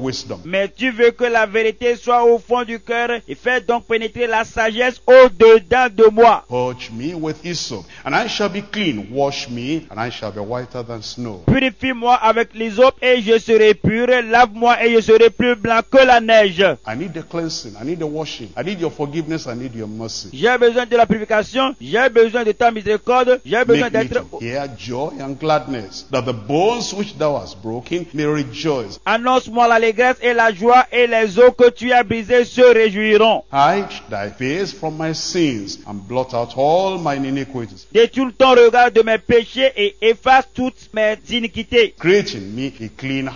Mais tu veux que la vérité soit au fond du cœur et fais donc pénétrer la sagesse au-dedans de moi. Purge me with hyssop, and I shall be clean. Wash me, and I shall be whiter than snow. Purifie-moi avec l'hysope et je serai pur. Lave-moi et je serai plus blanc que la neige. I need the cleansing. I need the washing. I need your forgiveness. I need your mercy. J'ai besoin de la purification. J'ai besoin de ta miséricorde. J'ai besoin Make me d'être... to hear joy and gladness, that the bones which thou hast broken may rejoice. Annonce-moi l'allégresse et la joie, et les os que tu as brisés se réjouiront. Hide thy face from my sins, and blot out all mine iniquities. Détourne ton regard de mes péchés et efface toutes mes iniquités. Create in me a clean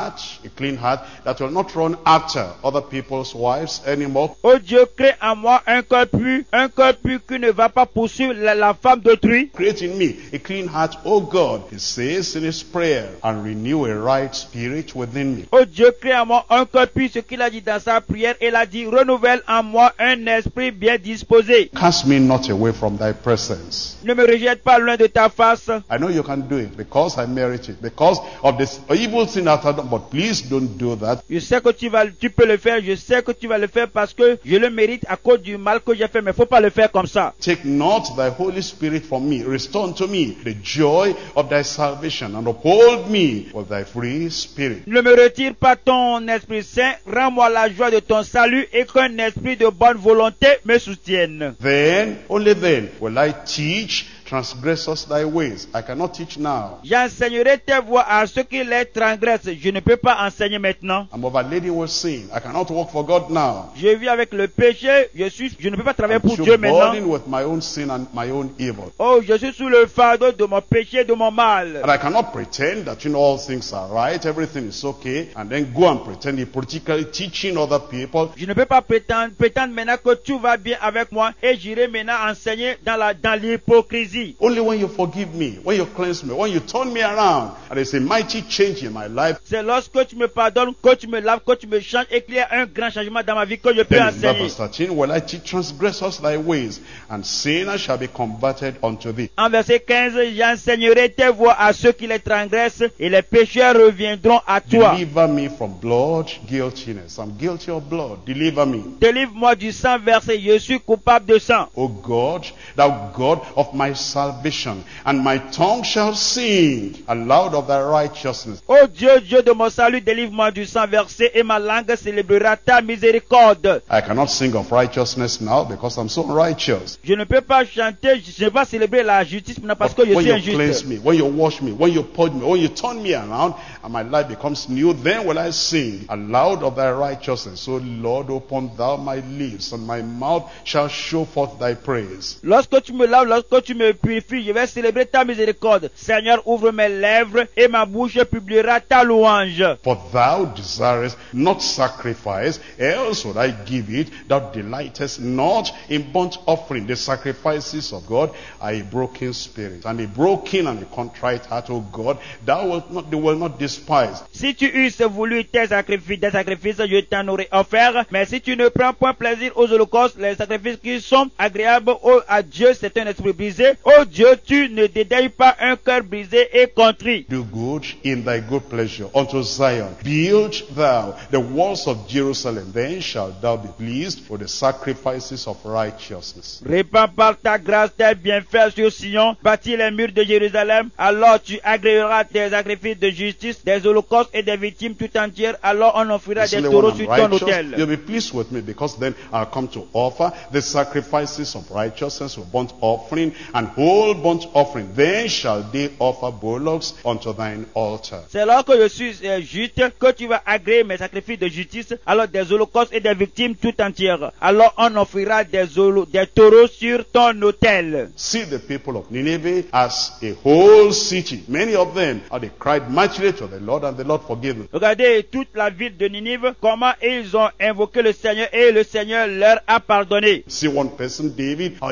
heart that will not run after other people's wives anymore. Ô Dieu, crée en moi un cœur pur qui ne va pas poursuivre la femme d'autrui. Create in me a clean heart, O God, he says in his prayer, and renew a right spirit within me. Ô Dieu, crée en moi un cœur pur, ce qu'il a dit dans sa prière. Il a dit, renouvelle en moi un esprit bien disposé. Cast me not away from thy presence. Ne me rejette pas loin de ta face. I know you can do it because I merit it, because of this evil sin that I've done, but please don't do that. Je sais que tu peux le faire, je sais que tu vas le faire parce que je le mérite à cause du mal que j'ai fait, mais faut pas le faire comme ça. Take not thy Holy Spirit from me. Restore unto me the joy of thy salvation, and uphold me with thy free spirit. Ne me retire pas ton Esprit Saint, rends-moi la joie de ton salut et qu'un esprit de bonne volonté me soutienne. Then, only then, will I teach transgressors thy ways. I cannot teach now. J'enseignerai tes voies à ceux qui les transgressent. Je ne peux pas enseigner maintenant. I'm overladen with sin. I cannot work for God now. Je vis avec le péché. Je ne peux pas travailler I'm pour too Dieu maintenant. burdened with my own sin and my own evil. Oh, je suis sous le fardeau de mon péché, de mon mal. And I cannot pretend that all things are right, everything is okay, and then go and pretend politically teaching other people. Je ne peux pas prétendre maintenant que tout va bien avec moi et j'irai maintenant enseigner dans l'hypocrisie. Only when you forgive me, when you cleanse me, when you turn me around, and there's a mighty change in my life. C'est lorsque tu me pardonnes, que tu me laves, que tu me changes et qu'il y a un grand changement dans ma vie que je peux Then enseigner. verse 13, will I teach transgressors thy ways, and sinners shall be converted unto thee. En verset 15, j'enseignerai tes voies à ceux qui les transgressent et les pécheurs reviendront à toi. Deliver me from blood guiltiness. I'm guilty of blood. Deliver me. Délivre-moi du sang versé, je suis coupable de sang. O God, thou God of my salvation, and my tongue shall sing aloud of thy righteousness. Ô Dieu, Dieu de mon salut, délivre-moi du sang versé et ma langue célébrera ta miséricorde. I cannot sing of righteousness now because I'm so unrighteous. Je ne peux pas chanter, je ne peux pas célébrer la justice maintenant parce que je When suis you injuste. cleanse me, when you wash me, when you purge me, when you turn me around, and my life becomes new, then will I sing aloud of thy righteousness. So Lord, open thou my lips, and my mouth shall show forth thy praise. Lorsque tu me laves, lorsque tu me purifies, je vais célébrer ta miséricorde. Seigneur, ouvre mes lèvres et ma bouche publiera ta louange. For thou desirest not sacrifice, else would I give it. Thou delightest not in burnt offering. The sacrifices of God are a broken spirit, and a broken and a contrite heart, O God, thou will not despise. Si tu eusses voulu des sacrifices, je t'en aurais offert. Mais si tu ne prends point plaisir aux holocaustes, les sacrifices qui sont agréables à Dieu, c'est un esprit brisé. Oh Dieu, tu ne dédaignes pas un cœur brisé et contrit. Do good in thy good pleasure unto Zion. Build thou the walls of Jerusalem. Then shalt thou be pleased with the sacrifices of righteousness. Répands par ta grâce tes bienfaits sur Sion. Bâtis les murs de Jérusalem. Alors tu agréeras des sacrifices de justice, des holocaustes et des victimes tout entières. Alors on offrira des taureaux sur ton autel. You'll be pleased with me because then I'll come to offer the sacrifices of righteousness with burnt offering and whole burnt offering. Then shall they offer bullocks unto thine altar. C'est là que je suis juste que tu vas agréer mes sacrifices de justice, alors des holocaustes et des victimes tout entières. Alors on offrira des taureaux sur ton autel. See the people of Nineveh as a whole city. Many of them they cried mightily to the Lord, and the Lord forgave them. Regardez toute la ville de Ninive, comment ils ont invoqué le Seigneur et le Seigneur leur a pardonné. See one person, David, how he cried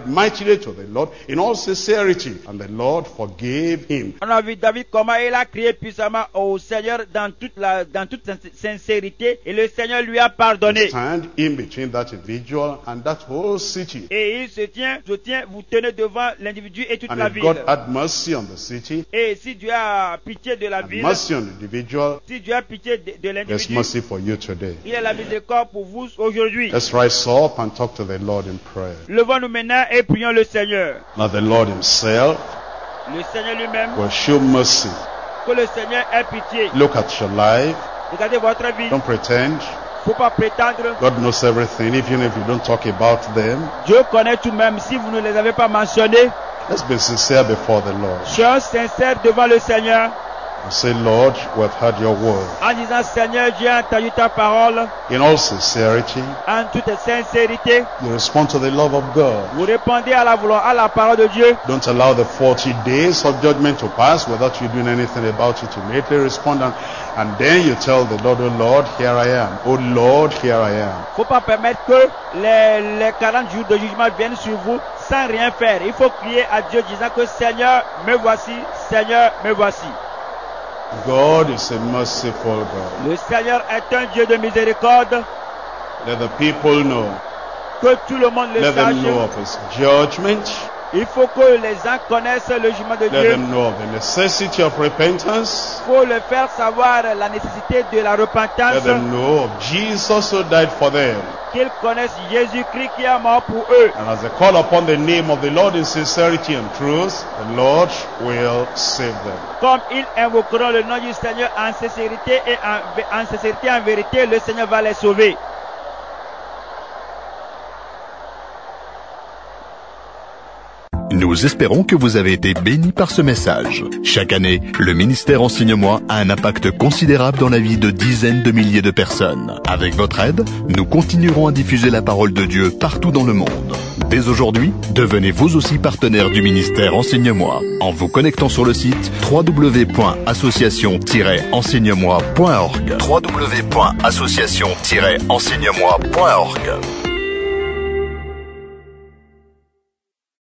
cried mightily to the Lord in all sincerity, and the Lord forgave him. On a vu David comment il a crié puissamment au Seigneur dans toute sincérité, et le Seigneur lui a pardonné. Stand in between that individual and that whole city. Et il se tient, vous tenez devant l'individu et toute And la if ville. God had mercy on the city, Et si Dieu a pitié de la and ville, mercy on the individual, si Dieu a pitié de there's l'individu, mercy for you today. il a la miséricorde pour vous aujourd'hui. Let's rise up and talk to the Lord in prayer. Levons-nous maintenant et prions le Seigneur. Now the Lord himself Le Seigneur lui-même, will show mercy. que le Seigneur ait pitié. Look at your life. Regardez votre vie. Don't pretend. Faut pas prétendre. God knows everything, even if you don't talk about them. Dieu connaît tout même si vous ne les avez pas mentionnés. Let's be sincere before the Lord. Soyons sincères devant le Seigneur And say, Lord, we have heard your word. en disant Seigneur, j'ai entendu ta parole In all sincerity, en toute sincérité. you respond to the love of God. Vous répondez à la parole de Dieu. Don't allow the 40 days of judgment to pass without you doing anything about it. Immediately respond and then you tell the Lord, oh Lord, here I am. Oh Lord, here I am. Faut pas permettre que les 40 jours de jugement viennent sur vous sans rien faire. Il faut crier à Dieu disant que Seigneur, me voici, Seigneur, me voici. God is a merciful God. Le Seigneur est un Dieu de miséricorde. Let the people know. Que tout le monde le Let them know sache. of his judgment. Il faut que les gens connaissent le jugement de Let Dieu. them know of the necessity of repentance. Il faut le faire savoir la nécessité de la Let repentance. them know of Jesus who died for them. Qu'ils connaissent Jésus-Christ qui est mort pour eux. And as they call upon the name of the Lord in sincerity and truth, the Lord will save them. Comme ils invoqueront le nom du Seigneur en sincérité et en vérité, le Seigneur va les sauver. Nous espérons que vous avez été bénis par ce message. Chaque année, le ministère Enseigne-moi a un impact considérable dans la vie de dizaines de milliers de personnes. Avec votre aide, nous continuerons à diffuser la parole de Dieu partout dans le monde. Dès aujourd'hui, devenez vous aussi partenaire du ministère Enseigne-moi en vous connectant sur le site www.association-enseigne-moi.org. www.association-enseigne-moi.org